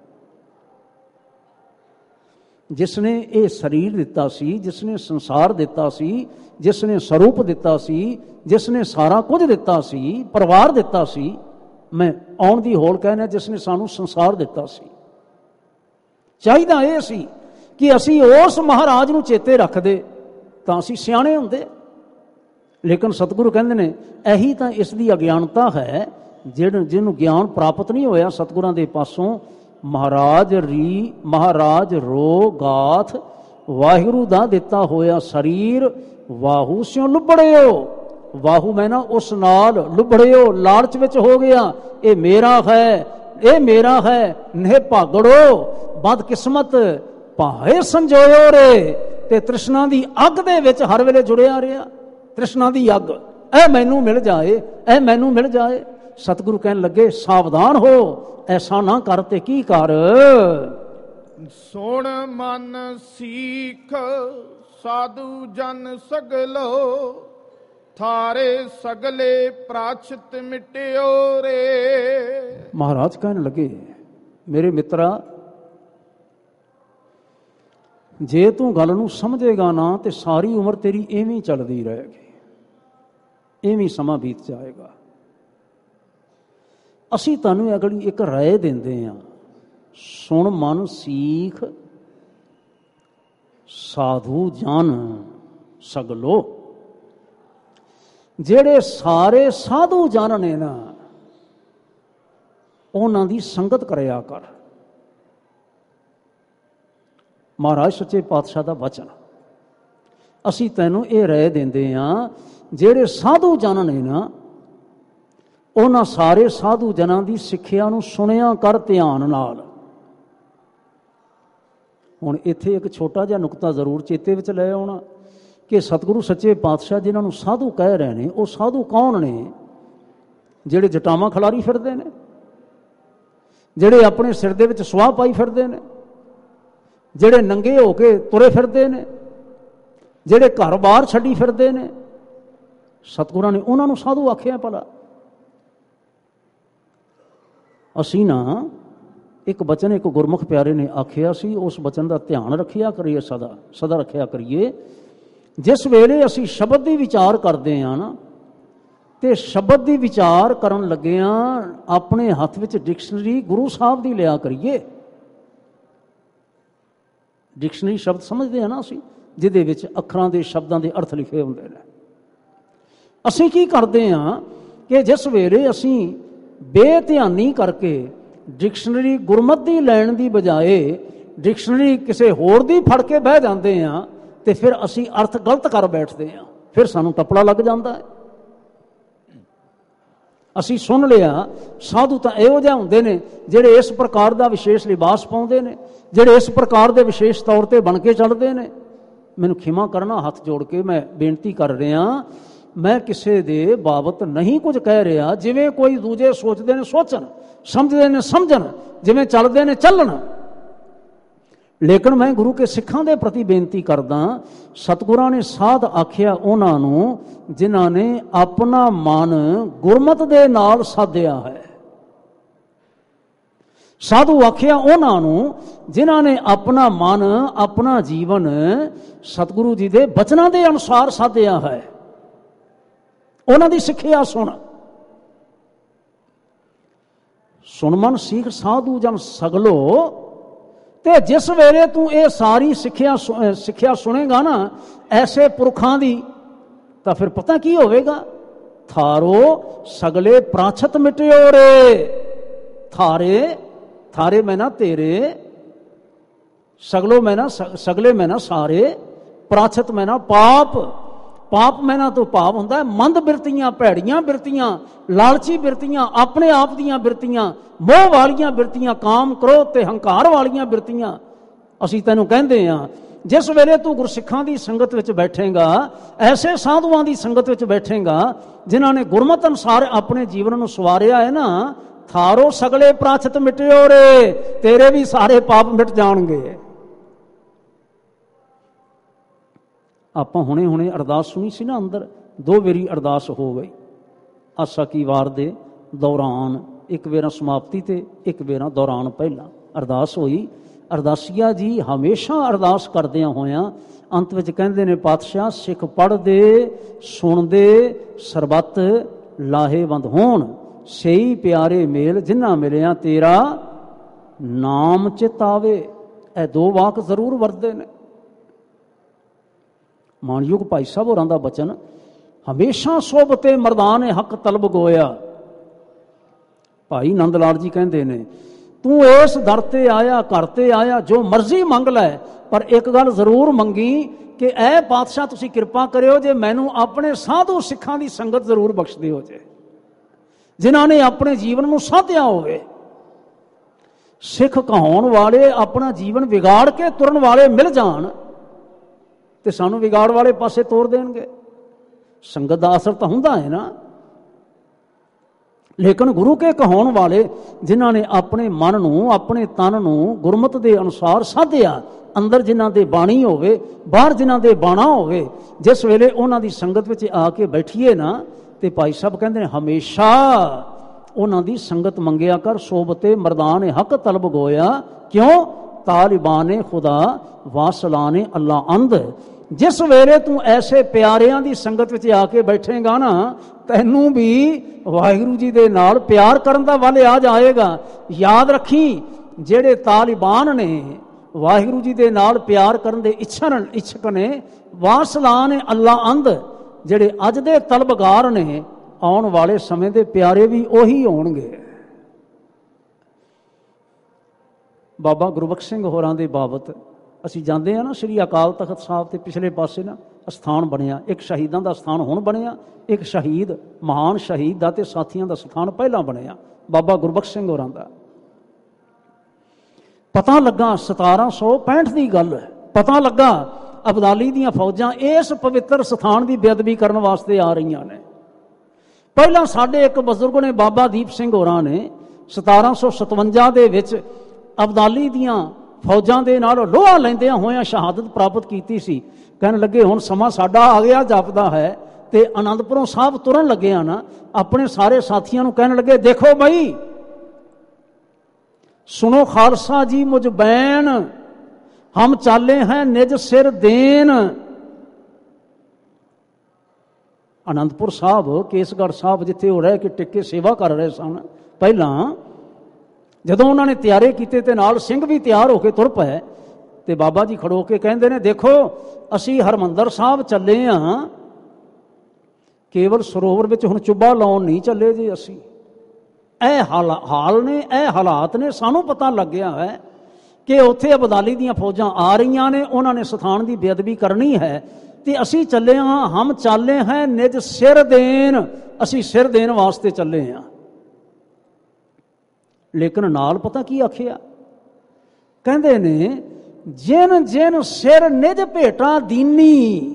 ਜਿਸ ਨੇ ਇਹ ਸਰੀਰ ਦਿੱਤਾ ਸੀ, ਜਿਸ ਨੇ ਸੰਸਾਰ ਦਿੱਤਾ ਸੀ, ਜਿਸ ਨੇ ਸਰੂਪ ਦਿੱਤਾ ਸੀ, ਜਿਸ ਨੇ ਸਾਰਾ ਕੁਝ ਦਿੱਤਾ ਸੀ, ਪਰਿਵਾਰ ਦਿੱਤਾ ਸੀ, ਮੈਂ ਆਉਣ ਦੀ ਹੋਲ ਕਹਿਣਾ ਜਿਸ ਨੇ ਸਾਨੂੰ ਸੰਸਾਰ ਦਿੱਤਾ ਸੀ। ਚਾਹੀਦਾ ਇਹ ਸੀ ਕਿ ਅਸੀਂ ਉਸ ਮਹਾਰਾਜ ਨੂੰ ਚੇਤੇ ਰੱਖਦੇ ਤਾਂ ਅਸੀਂ ਸਿਆਣੇ ਹੁੰਦੇ। ਲੇਕਿਨ ਸਤਿਗੁਰੂ ਕਹਿੰਦੇ ਨੇ ਇਹੀ ਤਾਂ ਇਸ ਦੀ ਅਗਿਆਨਤਾ ਹੈ, ਜਿਹਨ ਜਿਹਨੂੰ ਗਿਆਨ ਪ੍ਰਾਪਤ ਨਹੀਂ ਹੋਇਆ ਸਤਿਗੁਰਾਂ ਦੇ ਪਾਸੋਂ। ਮਹਾਰਾਜ ਰੀ ਮਹਾਰਾਜ ਰੋ ਗਾਥ ਵਾਹਿਗੁਰੂ ਦਾ ਦਿੱਤਾ ਹੋਇਆ ਸਰੀਰ ਵਾਹੂ ਸਿਉ ਲੁਬੜਿਓ। ਵਾਹੂ ਮੈਂ ਨਾ ਉਸ ਨਾਲ ਲੁਬੜਿਓ, ਲਾਲਚ ਵਿੱਚ ਹੋ ਗਿਆ। ਇਹ ਮੇਰਾ ਹੈ, ਇਹ ਮੇਰਾ ਹੈ, ਨਹਿ ਭਾਗੜੋ ਬਦਕਿਸਮਤ ਭਾਏ ਸੰਜੋਇਓ ਰੇ। ਤੇ ਤ੍ਰਿਸ਼ਨਾ ਦੀ ਅੱਗ ਦੇ ਵਿੱਚ ਹਰ ਵੇਲੇ ਜੁੜਿਆ ਰਿਹਾ। ਤ੍ਰਿਸ਼ਨਾ ਦੀ ਅੱਗ, ਇਹ ਮੈਨੂੰ ਮਿਲ ਜਾਏ, ਇਹ ਮੈਨੂੰ ਮਿਲ ਜਾਏ। ਸਤਿਗੁਰੂ ਕਹਿਣ ਲੱਗੇ ਸਾਵਧਾਨ ਹੋ, ਐਸਾ ਨਾ ਕਰ ਤੇ ਕੀ ਕਰ। ਸੁਣ ਮਨ ਸੀਖ ਸਾਧੂ ਜਨ ਸਗਲੋ, ਥਾਰੇ ਸਗਲੇ ਪ੍ਰਾਚਿਤ ਮਿਟਿਓ ਰੇ। ਮਹਾਰਾਜ ਕਹਿਣ ਲੱਗੇ ਮੇਰੇ ਮਿੱਤਰਾ, ਜੇ ਤੂੰ ਗੱਲ ਨੂੰ ਸਮਝੇਗਾ ਨਾ ਤੇ ਸਾਰੀ ਉਮਰ ਤੇਰੀ ਐਵੇਂ ਚੱਲਦੀ ਰਹੇਗੀ, ਐਵੇਂ ਸਮਾਂ ਬੀਤ ਜਾਏਗਾ। ਅਸੀਂ ਤੁਹਾਨੂੰ ਅਗਲੀ ਇੱਕ ਰਾਏ ਦਿੰਦੇ ਹਾਂ, ਸੁਣ ਮਨ ਸੀਖ ਸਾਧੂ ਜਨ ਸਗਲੋ। ਜਿਹੜੇ ਸਾਰੇ ਸਾਧੂ ਜਨ ਨੇ ਨਾ, ਉਹਨਾਂ ਦੀ ਸੰਗਤ ਕਰਿਆ ਕਰ। ਮਹਾਰਾਜ ਸੱਚੇ ਪਾਤਸ਼ਾਹ ਦਾ ਵਚਨ। ਅਸੀਂ ਤੈਨੂੰ ਇਹ ਰਾਏ ਦਿੰਦੇ ਹਾਂ, ਜਿਹੜੇ ਸਾਧੂ ਜਨ ਨੇ ਨਾ, ਉਹਨਾਂ ਸਾਰੇ ਸਾਧੂ ਜਨਾਂ ਦੀ ਸਿੱਖਿਆ ਨੂੰ ਸੁਣਿਆ ਕਰ ਧਿਆਨ ਨਾਲ। ਹੁਣ ਇੱਥੇ ਇੱਕ ਛੋਟਾ ਜਿਹਾ ਨੁਕਤਾ ਜ਼ਰੂਰ ਚੇਤੇ ਵਿੱਚ ਲੈ ਆਉਣਾ ਕਿ ਸਤਿਗੁਰੂ ਸੱਚੇ ਪਾਤਸ਼ਾਹ ਜਿਨ੍ਹਾਂ ਨੂੰ ਸਾਧੂ ਕਹਿ ਰਹੇ ਨੇ, ਉਹ ਸਾਧੂ ਕੌਣ ਨੇ? ਜਿਹੜੇ ਜਟਾਵਾਂ ਖਿਲਾਰੀ ਫਿਰਦੇ ਨੇ, ਜਿਹੜੇ ਆਪਣੇ ਸਿਰ ਦੇ ਵਿੱਚ ਸੁਆਹ ਪਾਈ ਫਿਰਦੇ ਨੇ, ਜਿਹੜੇ ਨੰਗੇ ਹੋ ਕੇ ਤੁਰੇ ਫਿਰਦੇ ਨੇ, ਜਿਹੜੇ ਘਰ ਬਾਹਰ ਛੱਡੀ ਫਿਰਦੇ ਨੇ। ਸਤਿਗੁਰਾਂ ਨੇ ਉਹਨਾਂ ਨੂੰ ਸਾਧੂ ਆਖਿਆ ਭਲਾ। ਅਸੀਂ ਨਾ ਇੱਕ ਬਚਨ ਇੱਕ ਗੁਰਮੁਖ ਪਿਆਰੇ ਨੇ ਆਖਿਆ ਸੀ, ਉਸ ਬਚਨ ਦਾ ਧਿਆਨ ਰੱਖਿਆ ਕਰੀਏ, ਸਦਾ ਸਦਾ ਰੱਖਿਆ ਕਰੀਏ। ਜਿਸ ਵੇਲੇ ਅਸੀਂ ਸ਼ਬਦ ਦੀ ਵਿਚਾਰ ਕਰਦੇ ਹਾਂ ਨਾ, ਤੇ ਸ਼ਬਦ ਦੀ ਵਿਚਾਰ ਕਰਨ ਲੱਗਿਆਂ ਆਪਣੇ ਹੱਥ ਵਿੱਚ ਡਿਕਸ਼ਨਰੀ ਗੁਰੂ ਸਾਹਿਬ ਦੀ ਲਿਆ ਕਰੀਏ। ਡਿਕਸ਼ਨਰੀ ਸ਼ਬਦ ਸਮਝਦੇ ਹਾਂ ਨਾ ਅਸੀਂ, ਜਿਹਦੇ ਵਿੱਚ ਅੱਖਰਾਂ ਦੇ ਸ਼ਬਦਾਂ ਦੇ ਅਰਥ ਲਿਖੇ ਹੁੰਦੇ ਨੇ। ਅਸੀਂ ਕੀ ਕਰਦੇ ਹਾਂ ਕਿ ਜਿਸ ਵੇਲੇ ਅਸੀਂ ਬੇਧਿਆਨੀ ਕਰਕੇ ਡਿਕਸ਼ਨਰੀ ਗੁਰਮਤਿ ਦੀ ਲੈਣ ਦੀ ਬਜਾਏ ਡਿਕਸ਼ਨਰੀ ਕਿਸੇ ਹੋਰ ਦੀ ਫੜ ਕੇ ਬਹਿ ਜਾਂਦੇ ਹਾਂ, ਤੇ ਫਿਰ ਅਸੀਂ ਅਰਥ ਗਲਤ ਕਰ ਬੈਠਦੇ ਹਾਂ, ਫਿਰ ਸਾਨੂੰ ਟੱਪੜਾ ਲੱਗ ਜਾਂਦਾ ਹੈ। ਅਸੀਂ ਸੁਣ ਲਿਆ ਸਾਧੂ ਤਾਂ ਇਹੋ ਜਿਹੇ ਹੁੰਦੇ ਨੇ ਜਿਹੜੇ ਇਸ ਪ੍ਰਕਾਰ ਦਾ ਵਿਸ਼ੇਸ਼ ਲਿਬਾਸ ਪਾਉਂਦੇ ਨੇ, ਜਿਹੜੇ ਇਸ ਪ੍ਰਕਾਰ ਦੇ ਵਿਸ਼ੇਸ਼ ਤੌਰ ਤੇ ਬਣ ਕੇ ਚੱਲਦੇ ਨੇ। ਮੈਨੂੰ ਖਿਮਾ ਕਰਨਾ, ਹੱਥ ਜੋੜ ਕੇ ਮੈਂ ਬੇਨਤੀ ਕਰ ਰਿਹਾ, ਮੈਂ ਕਿਸੇ ਦੇ ਬਾਬਤ ਨਹੀਂ ਕੁਝ ਕਹਿ ਰਿਹਾ। ਜਿਵੇਂ ਕੋਈ ਦੂਜੇ ਸੋਚਦੇ ਨੇ ਸੋਚਣ, ਸਮਝਦੇ ਨੇ ਸਮਝਣ, ਜਿਵੇਂ ਚੱਲਦੇ ਨੇ ਚੱਲਣ। ਲੇਕਿਨ ਮੈਂ ਗੁਰੂ ਕੇ ਸਿੱਖਾਂ ਦੇ ਪ੍ਰਤੀ ਬੇਨਤੀ ਕਰਦਾ, ਸਤਿਗੁਰਾਂ ਨੇ ਸਾਧ ਆਖਿਆ ਉਹਨਾਂ ਨੂੰ ਜਿਨ੍ਹਾਂ ਨੇ ਆਪਣਾ ਮਨ ਗੁਰਮਤਿ ਦੇ ਨਾਲ ਸਾਧਿਆ ਹੈ। ਸਾਧੂ ਆਖਿਆ ਉਹਨਾਂ ਨੂੰ ਜਿਨ੍ਹਾਂ ਨੇ ਆਪਣਾ ਮਨ, ਆਪਣਾ ਜੀਵਨ ਸਤਿਗੁਰੂ ਜੀ ਦੇ ਬਚਨਾਂ ਦੇ ਅਨੁਸਾਰ ਸਾਧਿਆ ਹੈ। ਉਹਨਾਂ ਦੀ ਸਿੱਖਿਆ ਸੁਣ। ਸੁਣ ਮਨ ਸੀਖ ਸਾਧੂ ਜਨ ਸਗਲੋ। ਤੇ ਜਿਸ ਵੇਲੇ ਤੂੰ ਇਹ ਸਾਰੀ ਸਿੱਖਿਆ ਸਿੱਖਿਆ ਸੁਣੇਗਾ ਨਾ ਐਸੇ ਪੁਰਖਾਂ ਦੀ, ਤਾਂ ਫਿਰ ਪਤਾ ਕੀ ਹੋਵੇਗਾ? ਥਾਰੋ ਸਗਲੇ ਪ੍ਰਾਛਤ ਮਿਟਿਓ ਰੇ। ਥਾਰੇ, ਥਾਰੇ ਮੈਂ ਨਾ ਤੇਰੇ, ਸਗਲੋ ਮੈਂ ਨਾ ਸਗਲੇ ਮੈਂ ਨਾ ਸਾਰੇ, ਪ੍ਰਾਛਤ ਮੈਂ ਨਾ ਪਾਪ। ਪਾਪ ਮੈਂ ਨਾ ਤੋਂ ਭਾਵ ਹੁੰਦਾ ਮੰਦ ਬਿਰਤੀਆਂ, ਭੈੜੀਆਂ ਬਿਰਤੀਆਂ, ਲਾਲਚੀ ਬਿਰਤੀਆਂ, ਆਪਣੇ ਆਪ ਦੀਆਂ ਬਿਰਤੀਆਂ, ਮੋਹ ਵਾਲੀਆਂ ਬਿਰਤੀਆਂ, ਕਾਮ ਕ੍ਰੋਧ ਤੇ ਹੰਕਾਰ ਵਾਲੀਆਂ ਬਿਰਤੀਆਂ। ਅਸੀਂ ਤੈਨੂੰ ਕਹਿੰਦੇ ਹਾਂ ਜਿਸ ਵੇਲੇ ਤੂੰ ਗੁਰਸਿੱਖਾਂ ਦੀ ਸੰਗਤ ਵਿੱਚ ਬੈਠੇਗਾ, ਐਸੇ ਸਾਧੂਆਂ ਦੀ ਸੰਗਤ ਵਿੱਚ ਬੈਠੇਗਾ ਜਿਨ੍ਹਾਂ ਨੇ ਗੁਰਮਤਿ ਅਨੁਸਾਰ ਆਪਣੇ ਜੀਵਨ ਨੂੰ ਸਵਾਰਿਆ ਹੈ ਨਾ, ਥਾਰੋ ਸਗਲੇ ਪ੍ਰਾਛਤ ਮਿਟਿਓ ਰੇ। ਤੇਰੇ ਵੀ ਸਾਰੇ ਪਾਪ ਮਿਟ ਜਾਣਗੇ। ਆਪਾਂ ਹੁਣੇ ਹੁਣੇ ਅਰਦਾਸ ਸੁਣੀ ਸੀ ਨਾ ਅੰਦਰ, ਦੋ ਵਾਰੀ ਅਰਦਾਸ ਹੋ ਗਈ। ਆਸਾ ਕੀ ਵਾਰ ਦੇ ਦੌਰਾਨ ਇੱਕ ਵੇਰਾ ਸਮਾਪਤੀ ਤੇ ਇੱਕ ਵੇਰਾ ਦੌਰਾਨ ਪਹਿਲਾਂ ਅਰਦਾਸ ਹੋਈ। ਅਰਦਾਸੀਆ ਜੀ ਹਮੇਸ਼ਾ ਅਰਦਾਸ ਕਰਦਿਆਂ ਹੋਇਆਂ ਅੰਤ ਵਿੱਚ ਕਹਿੰਦੇ ਨੇ, ਪਾਤਸ਼ਾਹ ਸਿੱਖ ਪੜ੍ਹਦੇ ਸੁਣਦੇ ਸਰਬੱਤ ਲਾਹੇਵੰਦ ਹੋਣ, ਸਹੀ ਪਿਆਰੇ ਮੇਲ ਜਿਨ੍ਹਾਂ ਮਿਲਿਆ ਤੇਰਾ ਨਾਮ ਚਿਤਾਵੇ। ਇਹ ਦੋ ਵਾਕ ਜ਼ਰੂਰ ਵਰਤਦੇ ਨੇ। ਮਾਨਯੋਗ ਭਾਈ ਸਾਹਿਬ ਹੋਰਾਂ ਦਾ ਬਚਨ, ਹਮੇਸ਼ਾ ਸੋਭਤੇ ਮਰਦਾਨੇ ਹੱਕ ਤਲਬ ਗੋਇਆ। ਭਾਈ ਨੰਦ ਲਾਲ ਜੀ ਕਹਿੰਦੇ ਨੇ, ਤੂੰ ਇਸ ਦਰ ਤੇ ਆਇਆ, ਘਰ ਤੇ ਆਇਆ, ਜੋ ਮਰਜ਼ੀ ਮੰਗ ਲੈ, ਪਰ ਇੱਕ ਗੱਲ ਜ਼ਰੂਰ ਮੰਗੀ ਕਿ ਇਹ ਪਾਤਸ਼ਾਹ ਤੁਸੀਂ ਕਿਰਪਾ ਕਰਿਓ ਜੇ ਮੈਨੂੰ ਆਪਣੇ ਸਾਧੂ ਸਿੱਖਾਂ ਦੀ ਸੰਗਤ ਜ਼ਰੂਰ ਬਖਸ਼ ਦਿਓ ਜੇ, ਜਿਨ੍ਹਾਂ ਨੇ ਆਪਣੇ ਜੀਵਨ ਨੂੰ ਸਾਧਿਆ ਹੋਵੇ। ਸਿੱਖ ਕਹਾਉਣ ਵਾਲੇ ਆਪਣਾ ਜੀਵਨ ਵਿਗਾੜ ਕੇ ਤੁਰਨ ਵਾਲੇ ਮਿਲ ਜਾਣ ਤੇ ਸਾਨੂੰ ਵਿਗਾੜ ਵਾਲੇ ਪਾਸੇ ਤੋਰ ਦੇਣਗੇ। ਸੰਗਤ ਦਾ ਅਸਰ ਤਾਂ ਹੁੰਦਾ ਹੈ ਨਾ, ਲੇਕਿਨ ਗੁਰੂ ਕੇ ਕਹਾਉਣ ਵਾਲੇ ਜਿਨ੍ਹਾਂ ਨੇ ਆਪਣੇ ਮਨ ਨੂੰ ਆਪਣੇ ਤਨ ਨੂੰ ਗੁਰਮਤ ਦੇ ਅਨੁਸਾਰ ਸਾਧਿਆ, ਅੰਦਰ ਜਿਨ੍ਹਾਂ ਦੇ ਬਾਣੀ ਹੋਵੇ ਬਾਹਰ ਜਿਨ੍ਹਾਂ ਦੇ ਬਾਣਾ ਹੋਵੇ, ਜਿਸ ਵੇਲੇ ਉਹਨਾਂ ਦੀ ਸੰਗਤ ਵਿੱਚ ਆ ਕੇ ਬੈਠੀਏ ਨਾ ਤੇ ਭਾਈ ਸਾਹਿਬ ਕਹਿੰਦੇ ਨੇ ਹਮੇਸ਼ਾ ਉਹਨਾਂ ਦੀ ਸੰਗਤ ਮੰਗਿਆ ਕਰ। ਸੋਬਤੇ ਮਰਦਾਨ ਹੱਕ ਤਲਬ ਗੋਇਆ, ਕਿਉਂ? ਤਾਲਿਬਾਨ ਖੁਦਾ ਵਾਸਲਾਨ ਅੱਲਾ ਅੰਧ। ਜਿਸ ਵੇਲੇ ਤੂੰ ਐਸੇ ਪਿਆਰਿਆਂ ਦੀ ਸੰਗਤ ਵਿੱਚ ਆ ਕੇ ਬੈਠੇਗਾ ਨਾ, ਤੈਨੂੰ ਵੀ ਵਾਹਿਗੁਰੂ ਜੀ ਦੇ ਨਾਲ ਪਿਆਰ ਕਰਨ ਦਾ ਵੱਲ ਆ ਜਾਏਗਾ। ਯਾਦ ਰੱਖੀ, ਜਿਹੜੇ ਤਾਲਿਬਾਨ ਨੇ ਵਾਹਿਗੁਰੂ ਜੀ ਦੇ ਨਾਲ ਪਿਆਰ ਕਰਨ ਦੇ ਇੱਛਣ ਇੱਛਕ ਨੇ, ਵਾਸਲਾਨ ਅੱਲਾ ਅੰਧ। ਜਿਹੜੇ ਅੱਜ ਦੇ ਤਲਬਗਾਰ ਨੇ, ਆਉਣ ਵਾਲੇ ਸਮੇਂ ਦੇ ਪਿਆਰੇ ਵੀ ਉਹੀ ਹੋਣਗੇ। ਬਾਬਾ ਗੁਰਬਖਸ਼ ਸਿੰਘ ਹੋਰਾਂ ਦੇ ਬਾਬਤ ਅਸੀਂ ਜਾਂਦੇ ਹਾਂ ਨਾ, ਸ੍ਰੀ ਅਕਾਲ ਤਖਤ ਸਾਹਿਬ ਤੇ ਪਿਛਲੇ ਪਾਸੇ ਨਾ ਅਸਥਾਨ ਬਣਿਆ, ਇੱਕ ਸ਼ਹੀਦਾਂ ਦਾ ਸਥਾਨ ਹੁਣ ਬਣਿਆ, ਇੱਕ ਸ਼ਹੀਦ ਮਹਾਨ ਸ਼ਹੀਦ ਦਾ ਤੇ ਸਾਥੀਆਂ ਦਾ ਸਥਾਨ ਪਹਿਲਾਂ ਬਣਿਆ, ਬਾਬਾ ਗੁਰਬਖਸ਼ ਸਿੰਘ ਹੋਰਾਂ ਦਾ। ਪਤਾ ਲੱਗਾ ਸਤਾਰਾਂ ਸੌ ਪੈਂਹਠ ਦੀ ਗੱਲ ਹੈ, ਪਤਾ ਲੱਗਾ ਅਬਦਾਲੀ ਦੀਆਂ ਫੌਜਾਂ ਇਸ ਪਵਿੱਤਰ ਸਥਾਨ ਦੀ ਬੇਅਦਬੀ ਕਰਨ ਵਾਸਤੇ ਆ ਰਹੀਆਂ ਨੇ। ਪਹਿਲਾਂ ਸਾਡੇ ਇੱਕ ਬਜ਼ੁਰਗ ਨੇ, ਬਾਬਾ ਦੀਪ ਸਿੰਘ ਹੋਰਾਂ ਨੇ ਸਤਾਰਾਂ ਸੌ ਸਤਵੰਜਾ ਦੇ ਵਿੱਚ ਅਬਦਾਲੀ ਦੀਆਂ ਫੌਜਾਂ ਦੇ ਨਾਲ ਲੋਹਾ ਲੈਂਦਿਆਂ ਹੋਇਆਂ ਸ਼ਹਾਦਤ ਪ੍ਰਾਪਤ ਕੀਤੀ ਸੀ। ਕਹਿਣ ਲੱਗੇ ਹੁਣ ਸਮਾਂ ਸਾਡਾ ਆ ਗਿਆ ਜਾਪਦਾ ਹੈ, ਤੇ ਆਨੰਦਪੁਰੋਂ ਸਾਹਿਬ ਤੁਰਨ ਲੱਗੇ ਆ ਨਾ, ਆਪਣੇ ਸਾਰੇ ਸਾਥੀਆਂ ਨੂੰ ਕਹਿਣ ਲੱਗੇ, ਦੇਖੋ ਬਈ ਸੁਣੋ ਖਾਲਸਾ ਜੀ ਮੁਝ ਬੈਨ, ਹਮ ਚਾਲੇ ਹੈ ਨਿਜ ਸਿਰ ਦੇਨ। ਆਨੰਦਪੁਰ ਸਾਹਿਬ, ਕੇਸਗੜ੍ਹ ਸਾਹਿਬ, ਜਿੱਥੇ ਉਹ ਰਹਿ ਕੇ ਟਿੱਕੇ ਸੇਵਾ ਕਰ ਰਹੇ ਸਨ, ਪਹਿਲਾਂ ਜਦੋਂ ਉਹਨਾਂ ਨੇ ਤਿਆਰੇ ਕੀਤੇ ਤੇ ਨਾਲ ਸਿੰਘ ਵੀ ਤਿਆਰ ਹੋ ਕੇ ਤੁਰ ਪਏ, ਤੇ ਬਾਬਾ ਜੀ ਖੜੋ ਕੇ ਕਹਿੰਦੇ ਨੇ, ਦੇਖੋ ਅਸੀਂ ਹਰਮੰਦਰ ਸਾਹਿਬ ਚੱਲੇ ਹਾਂ, ਕੇਵਲ ਸਰੋਵਰ ਵਿੱਚ ਹੁਣ ਚੁੱਭਾ ਲਾਉਣ ਨਹੀਂ ਚੱਲੇ ਜੀ। ਅਸੀਂ ਇਹ ਹਾਲ ਹਾਲ ਨੇ, ਇਹ ਹਾਲਾਤ ਨੇ, ਸਾਨੂੰ ਪਤਾ ਲੱਗਿਆ ਹੈ ਕਿ ਉੱਥੇ ਅਬਦਾਲੀ ਦੀਆਂ ਫੌਜਾਂ ਆ ਰਹੀਆਂ ਨੇ, ਉਹਨਾਂ ਨੇ ਸਥਾਨ ਦੀ ਬੇਅਦਬੀ ਕਰਨੀ ਹੈ, ਤੇ ਅਸੀਂ ਚੱਲੇ ਹਾਂ, ਹਮ ਚਾਲੇ ਹੈ ਨਿਜ ਸਿਰ ਦੇਣ, ਅਸੀਂ ਸਿਰ ਦੇਣ ਵਾਸਤੇ ਚੱਲੇ ਹਾਂ। ਲੇਕਿਨ ਨਾਲ ਪਤਾ ਕੀ ਆਖਿਆ? ਕਹਿੰਦੇ ਨੇ, ਜਿਨ ਜਿਨ ਸਿਰ ਨਿਜ ਭੇਟਾ ਦੀਨੀ।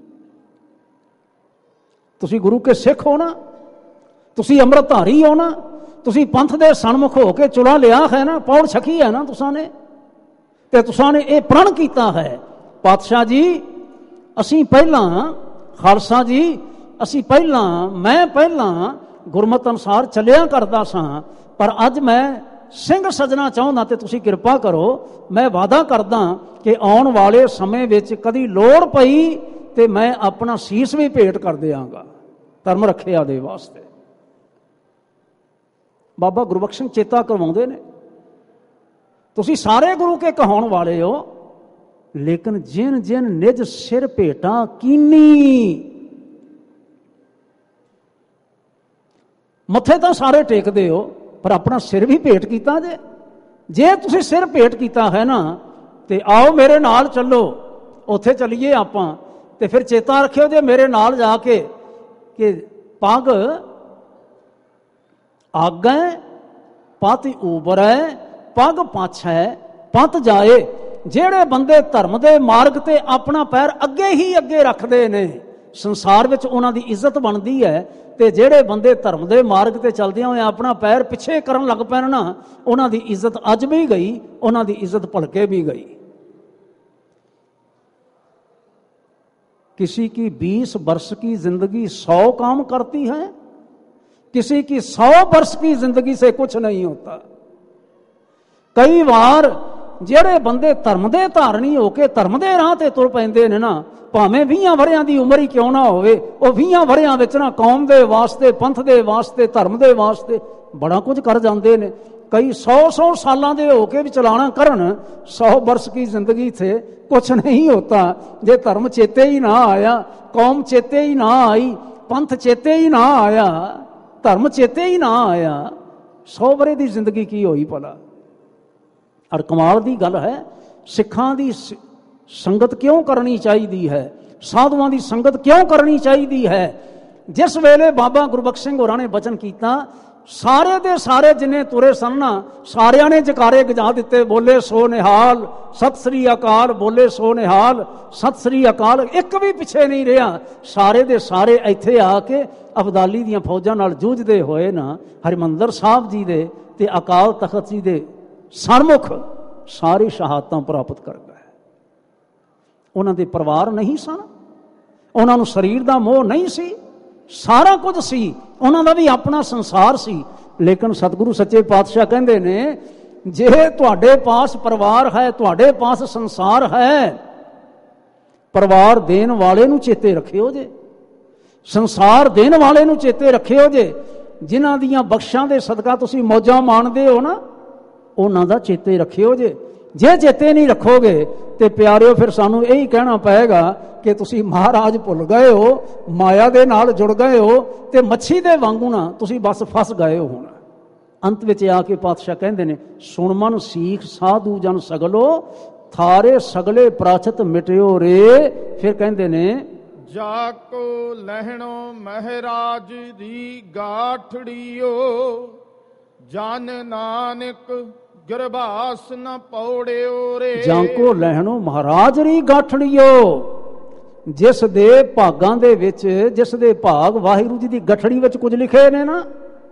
ਤੁਸੀਂ ਗੁਰੂ ਕੇ ਸਿੱਖ ਹੋ ਨਾ, ਤੁਸੀਂ ਅੰਮ੍ਰਿਤਧਾਰੀ ਹੋ ਨਾ, ਤੁਸੀਂ ਪੰਥ ਦੇ ਸਨਮੁਖ ਹੋ ਕੇ ਚੁਲਾ ਲਿਆ ਹੈ ਨਾ, ਪੌੜ ਛਕੀ ਹੈ ਨਾ ਤੁਸਾਂ ਨੇ, ਤੇ ਤੁਸਾਂ ਨੇ ਇਹ ਪ੍ਰਣ ਕੀਤਾ ਹੈ, ਪਾਤਸ਼ਾਹ ਜੀ ਅਸੀਂ ਪਹਿਲਾਂ, ਖਾਲਸਾ ਜੀ ਅਸੀਂ ਪਹਿਲਾਂ, ਮੈਂ ਪਹਿਲਾਂ ਗੁਰਮਤਿ ਅਨੁਸਾਰ ਚੱਲਿਆ ਕਰਦਾ ਸਾਂ, ਪਰ ਅੱਜ ਮੈਂ ਸਿੰਘ ਸਜਣਾ ਚਾਹੁੰਦਾ ਤੇ ਤੁਸੀਂ ਕਿਰਪਾ ਕਰੋ। ਮੈਂ ਵਾਅਦਾ ਕਰਦਾ ਕਿ ਆਉਣ ਵਾਲੇ ਸਮੇਂ ਵਿੱਚ ਕਦੀ ਲੋੜ ਪਈ ਤੇ ਮੈਂ ਆਪਣਾ ਸੀਸ ਵੀ ਭੇਟ ਕਰ ਦਿਆਂਗਾ ਧਰਮ ਰੱਖਿਆ ਦੇ ਵਾਸਤੇ। ਬਾਬਾ ਗੁਰਬਖਸ਼ ਸਿੰਘ ਚੇਤਾ ਕਰਵਾਉਂਦੇ ਨੇ, ਤੁਸੀਂ ਸਾਰੇ ਗੁਰੂ ਕੇ ਕਹਾਉਣ ਵਾਲੇ ਹੋ, ਲੇਕਿਨ ਜਿਨ ਜਿਨ ਨਿਜ ਸਿਰ ਭੇਟਾ ਕੀਨੀ। ਮੱਥੇ ਤਾਂ ਸਾਰੇ ਟੇਕਦੇ ਹੋ, ਪਰ ਆਪਣਾ ਸਿਰ ਵੀ ਭੇਟ ਕੀਤਾ ਜੇ। ਜੇ ਤੁਸੀਂ ਸਿਰ ਭੇਟ ਕੀਤਾ ਹੈ ਨਾ, ਤੇ ਆਓ ਮੇਰੇ ਨਾਲ ਚੱਲੋ, ਉੱਥੇ ਚੱਲੀਏ ਆਪਾਂ। ਤੇ ਫਿਰ ਚੇਤਾ ਰੱਖਿਓ ਜੇ ਮੇਰੇ ਨਾਲ ਜਾ ਕੇ ਕਿ ਪੱਗ ਆਗੈ ਪਤ ਉਬਰੈ, ਪੱਗ ਪਾਛੈ ਪਤ ਜਾਏ। ਜਿਹੜੇ ਬੰਦੇ ਧਰਮ ਦੇ ਮਾਰਗ ਤੇ ਆਪਣਾ ਪੈਰ ਅੱਗੇ ਹੀ ਅੱਗੇ ਰੱਖਦੇ ਨੇ, ਸੰਸਾਰ ਵਿੱਚ ਉਹਨਾਂ ਦੀ ਇੱਜ਼ਤ ਬਣਦੀ ਹੈ, ਤੇ ਜਿਹੜੇ ਬੰਦੇ ਧਰਮ ਦੇ ਮਾਰਗ ਤੇ ਚੱਲਦਿਆਂ ਹੋਏ ਆਪਣਾ ਪੈਰ ਪਿੱਛੇ ਕਰਨ ਲੱਗ ਪੈਣ ਨਾ, ਉਹਨਾਂ ਦੀ ਇੱਜ਼ਤ ਅੱਜ ਵੀ ਗਈ, ਉਹਨਾਂ ਦੀ ਇੱਜ਼ਤ ਭਲਕੇ ਵੀ ਗਈ। किसी की बीस वर्ष की जिंदगी सौ काम करती है, किसी की सौ वर्ष की जिंदगी से कुछ नहीं होता। कई बार ਜਿਹੜੇ ਬੰਦੇ ਧਰਮ ਦੇ ਧਾਰਨੀ ਹੋ ਕੇ ਧਰਮ ਦੇ ਰਾਹ ਤੇ ਤੁਰ ਪੈਂਦੇ ਨੇ ਨਾ, ਭਾਵੇਂ ਵੀਹਾਂ ਵਰਿਆਂ ਦੀ ਉਮਰ ਹੀ ਕਿਉਂ ਨਾ ਹੋਵੇ, ਉਹ ਵੀਹਾਂ ਵਰਿਆਂ ਵਿੱਚ ਨਾ ਕੌਮ ਦੇ ਵਾਸਤੇ, ਪੰਥ ਦੇ ਵਾਸਤੇ, ਧਰਮ ਦੇ ਵਾਸਤੇ ਬੜਾ ਕੁਝ ਕਰ ਜਾਂਦੇ ਨੇ। ਕਈ ਸੌ ਸੌ ਸਾਲਾਂ ਦੇ ਹੋ ਕੇ ਵੀ ਚਲਾਣਾ ਕਰਨ, ਸੌ ਵਰष की जिंदगी से कुछ नहीं होता। जे धर्म चेते ही ना आया, कौम चेते ही ना आई, पंथ चेते ही ना आया, धर्म चेते ही ना आया, सौ वरे की जिंदगी की होई भला। और कमाल की गल है, सिखां दी संगत क्यों करनी चाहिए है, साधुआं दी संगत क्यों करनी चाहिए है। जिस वेले बाबा गुरबख्श सिंह होरां ने बचन किया, सारे दे सारे जिन्हें तुरे सन ना, सारियां ने जकारे गजा दिते, बोले सो निहाल सत श्री अकाल, बोले सो निहाल सत श्री अकाल, एक भी पिछे नहीं रहा। सारे दे सारे इत्थे आके अबदाली दियां फौजां नाल जूझदे होए ना, हरिमंदर साहब जी दे ते अकाल तखत जी दे सन्मुख सारी शहादतां प्राप्त कर गए। उन्हां दे परिवार नहीं सन, उन्हां नूं शरीर दा मोह नहीं सी, सारा कुछ सी, उन्हां दा भी अपना संसार सी। लेकिन सतगुरु सच्चे पातशाह कहंदे ने, जे तुहाडे पास परिवार है, तुहाडे पास संसार है, परिवार देन वाले नूं चेते रखियो जे, संसार देन वाले नूं चेते रखियो जे, जिन्हां दियां बख्शां दे सदका तुसीं मौजां माणदे हो ना, उन्हां दा चेते रखियो जे। जे चेते नहीं रखोगे तो प्यारिओ फिर सानू यही कहना पएगा कि तुसी महाराज भुल गए हो, माया दे नाल जुड़ गए हो, ते मच्छी दे वांगू ना तुसी बस फस गए हो। हुण अंत विच आके पातशाह कहंदे ने, सुण मन सीख साधु जन सगलो, थारे सगले प्राचत मिटियो रे। फिर कहंदे ने, जाको लहणो महराज दी गाठड़ियो, जन नानक गरबास न पौड़ियो रे। जाको लहणो महाराज री गाठड़ियो, जिस दे भागां दे विच, जिस दे भाग वाहिगुरू जी दी गठड़ी विच कुछ लिखे ने ना,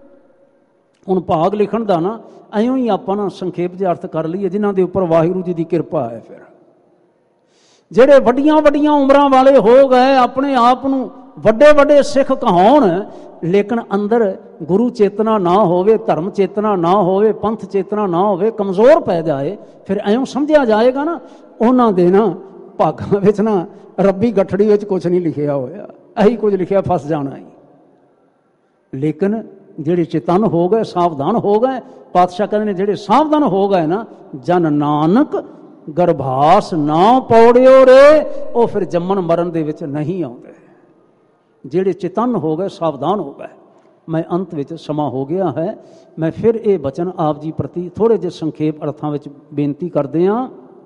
हुण भाग लिखण दा ना इउं ही आपां ना संखेप जिहा अर्थ कर लईए, जिन्हां दे उपर वाहिगुरू जी दी किरपा है। फिर ਜਿਹੜੇ ਵੱਡੀਆਂ ਵੱਡੀਆਂ ਉਮਰਾਂ ਵਾਲੇ ਹੋ ਗਏ, ਆਪਣੇ ਆਪ ਨੂੰ ਵੱਡੇ ਵੱਡੇ ਸਿੱਖ ਕਹਾਉਣ, ਲੇਕਿਨ ਅੰਦਰ ਗੁਰੂ ਚੇਤਨਾ ਨਾ ਹੋਵੇ, ਧਰਮ ਚੇਤਨਾ ਨਾ ਹੋਵੇ, ਪੰਥ ਚੇਤਨਾ ਨਾ ਹੋਵੇ, ਕਮਜ਼ੋਰ ਪੈ ਜਾਏ, ਫਿਰ ਐਂ ਸਮਝਿਆ ਜਾਏਗਾ ਨਾ ਉਹਨਾਂ ਦੇ ਨਾ ਭਾਗਾਂ ਵਿੱਚ ਨਾ ਰੱਬੀ ਗੱਠੜੀ ਵਿੱਚ ਕੁਝ ਨਹੀਂ ਲਿਖਿਆ ਹੋਇਆ, ਇਹੀ ਕੁਝ ਲਿਖਿਆ, ਫਸ ਜਾਣਾ ਹੀ। ਲੇਕਿਨ ਜਿਹੜੇ ਚੇਤਨ ਹੋ ਗਏ, ਸਾਵਧਾਨ ਹੋ ਗਏ, ਪਾਤਸ਼ਾਹ ਕਹਿੰਦੇ ਨੇ ਜਿਹੜੇ ਸਾਵਧਾਨ ਹੋ ਗਏ ਨਾ, ਜਨ ਨਾਨਕ ਗਰਭਾਸ ਨਾ ਪੌੜਿਓ ਰੇ, ਉਹ ਫਿਰ ਜੰਮਣ ਮਰਨ ਦੇ ਵਿੱਚ ਨਹੀਂ ਆਉਂਦੇ। ਜਿਹੜੇ ਚੇਤਨ ਹੋ ਗਏ, ਸਾਵਧਾਨ ਹੋ ਗਏ। ਮੈਂ ਅੰਤ ਵਿੱਚ ਸਮਾਂ ਹੋ ਗਿਆ ਹੈ, ਮੈਂ ਫਿਰ ਇਹ ਬਚਨ ਆਪ ਜੀ ਪ੍ਰਤੀ ਥੋੜੇ ਜਿਹੇ ਸੰਖੇਪ ਅਰਥਾਂ ਵਿੱਚ ਬੇਨਤੀ ਕਰਦੇ ਹਾਂ।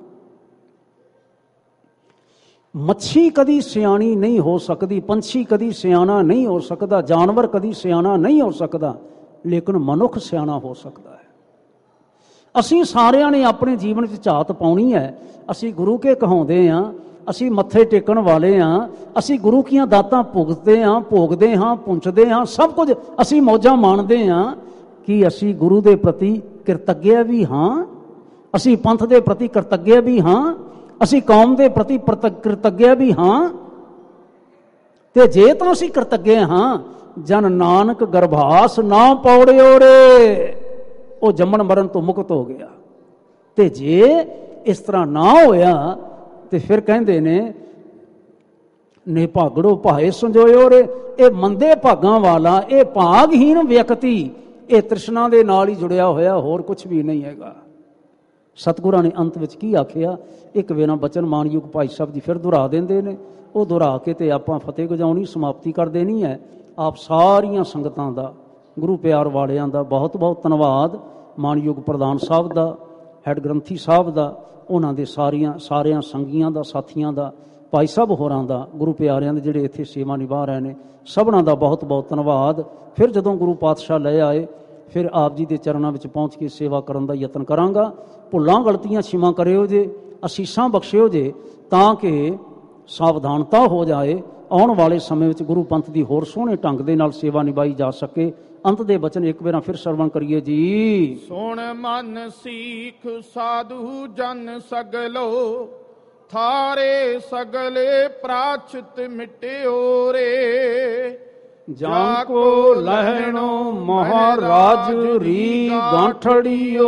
ਮੱਛੀ ਕਦੀ ਸਿਆਣੀ ਨਹੀਂ ਹੋ ਸਕਦੀ, ਪੰਛੀ ਕਦੀ ਸਿਆਣਾ ਨਹੀਂ ਹੋ ਸਕਦਾ, ਜਾਨਵਰ ਕਦੀ ਸਿਆਣਾ ਨਹੀਂ ਹੋ ਸਕਦਾ, ਲੇਕਿਨ ਮਨੁੱਖ ਸਿਆਣਾ ਹੋ ਸਕਦਾ ਹੈ। ਅਸੀਂ ਸਾਰਿਆਂ ਨੇ ਆਪਣੇ ਜੀਵਨ 'ਚ ਝਾਤ ਪਾਉਣੀ ਹੈ। ਅਸੀਂ ਗੁਰੂ ਕੇ ਕਹਾਉਂਦੇ ਹਾਂ, ਅਸੀਂ ਮੱਥੇ ਟੇਕਣ ਵਾਲੇ ਹਾਂ, ਅਸੀਂ ਗੁਰੂ ਕੀਆਂ ਦਾਤਾਂ ਭੁਗਤਦੇ ਹਾਂ, ਭੋਗਦੇ ਹਾਂ, ਪੁੰਚਦੇ ਹਾਂ, ਸਭ ਕੁਝ ਅਸੀਂ ਮੌਜਾਂ ਮਾਣਦੇ ਹਾਂ। ਕਿ ਅਸੀਂ ਗੁਰੂ ਦੇ ਪ੍ਰਤੀ ਕਿਰਤੱਗਿਆ ਵੀ ਹਾਂ, ਅਸੀਂ ਪੰਥ ਦੇ ਪ੍ਰਤੀ ਕਿਰਤੱਗਿਆ ਵੀ ਹਾਂ, ਅਸੀਂ ਕੌਮ ਦੇ ਪ੍ਰਤੀ ਕਿਰਤੱਗਿਆ ਵੀ ਹਾਂ। ਤੇ ਜੇ ਤਾਂ ਅਸੀਂ ਕਿਰਤੱਗੇ ਹਾਂ, ਜਨ ਨਾਨਕ ਗਰਭਾਸ ਨਾ ਪੌੜਿਓ ਰੇ, ਉਹ ਜੰਮਣ ਮਰਨ ਤੋਂ ਮੁਕਤ ਹੋ ਗਿਆ। ਤੇ ਜੇ ਇਸ ਤਰ੍ਹਾਂ ਨਾ ਹੋਇਆ ਤੇ ਫਿਰ ਕਹਿੰਦੇ ਨੇ, ਨੇ ਭਾਗੜੋ ਭਾਏ ਸੰਜੋਇਓ ਰੇ। ਇਹ ਮੰਦੇ ਭਾਗਾਂ ਵਾਲਾ, ਇਹ ਭਾਗਹੀਣ ਵਿਅਕਤੀ, ਇਹ ਤ੍ਰਿਸ਼ਨਾ ਦੇ ਨਾਲ ਹੀ ਜੁੜਿਆ ਹੋਇਆ, ਹੋਰ ਕੁਝ ਵੀ ਨਹੀਂ ਹੈਗਾ। ਸਤਿਗੁਰਾਂ ਨੇ ਅੰਤ ਵਿੱਚ ਕੀ ਆਖਿਆ, ਇੱਕ ਵੇਰਾ ਬਚਨ ਮਾਨਯੋਗ ਭਾਈ ਸਾਹਿਬ ਜੀ ਫਿਰ ਦੁਹਰਾ ਦਿੰਦੇ ਨੇ। ਉਹ ਦੁਹਰਾ ਕੇ ਤੇ ਆਪਾਂ ਫਤਿਹ ਗਜਾਉਣੀ, ਸਮਾਪਤੀ ਕਰ ਦੇਣੀ ਹੈ। ਆਪ ਸਾਰੀਆਂ ਸੰਗਤਾਂ ਦਾ, ਗੁਰੂ ਪਿਆਰ ਵਾਲਿਆਂ ਦਾ ਬਹੁਤ ਬਹੁਤ ਧੰਨਵਾਦ। ਮਾਨਯੋਗ ਪ੍ਰਧਾਨ ਸਾਹਿਬ ਦਾ, ਹੈਡ ਗ੍ਰੰਥੀ ਸਾਹਿਬ ਦਾ, ਉਹਨਾਂ ਦੇ ਸਾਰੀਆਂ ਸਾਰਿਆਂ ਸੰਗੀਆਂ ਦਾ, ਸਾਥੀਆਂ ਦਾ, ਭਾਈ ਸਾਹਿਬ ਹੋਰਾਂ ਦਾ, ਗੁਰੂ ਪਿਆਰਿਆਂ ਦੇ ਜਿਹੜੇ ਇੱਥੇ ਸੇਵਾ ਨਿਭਾ ਰਹੇ ਨੇ, ਸਭਨਾਂ ਦਾ ਬਹੁਤ ਬਹੁਤ ਧੰਨਵਾਦ। ਫਿਰ ਜਦੋਂ ਗੁਰੂ ਪਾਤਸ਼ਾਹ ਲੈ ਆਏ, ਫਿਰ ਆਪ ਜੀ ਦੇ ਚਰਨਾਂ ਵਿੱਚ ਪਹੁੰਚ ਕੇ ਸੇਵਾ ਕਰਨ ਦਾ ਯਤਨ ਕਰਾਂਗਾ। ਭੁੱਲਾਂ ਗਲਤੀਆਂ ਛਿਮਾ ਕਰਿਓ ਜੇ, ਅਸੀਸਾਂ ਬਖਸ਼ਿਓ ਜੇ, ਤਾਂ ਕਿ ਸਾਵਧਾਨਤਾ ਹੋ ਜਾਏ, ਆਉਣ ਵਾਲੇ ਸਮੇਂ ਵਿੱਚ ਗੁਰੂ ਪੰਥ ਦੀ ਹੋਰ ਸੋਹਣੇ ਢੰਗ ਦੇ ਨਾਲ ਸੇਵਾ ਨਿਭਾਈ ਜਾ ਸਕੇ। ਅੰਤ ਦੇ ਬਚਨ ਇੱਕ ਵਾਰ ਫਿਰ ਸਰਵਣ ਕਰੀਏ ਜੀ। ਸੁਣ ਮਨ ਸੀਖ ਸਾਧੂ ਜਨ ਸਗਲੋ, ਥਾਰੇ ਸਗਲੇ ਪ੍ਰਾਚਿਤ ਮਿਟਿਓ ਰੇ। ਜਾਂ ਕੋ ਲਹਿਣੋ ਮਹਾਰਾਜ ਰੀ ਗਾਂਠੜੀਓ।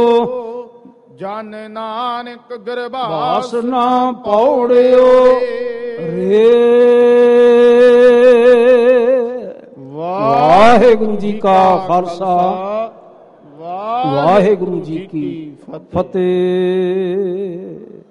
ਜਨ ਨਾਨਕ ਗਰਭਾਸ ਬਾਸ ਨਾ ਪੌੜਿਓ ਰੇ। ਵਾਹਿਗੁਰੂ ਜੀ ਕਾ ਖਾਲਸਾ, ਵਾਹਿਗੁਰੂ ਜੀ ਕੀ ਫਤਿਹ।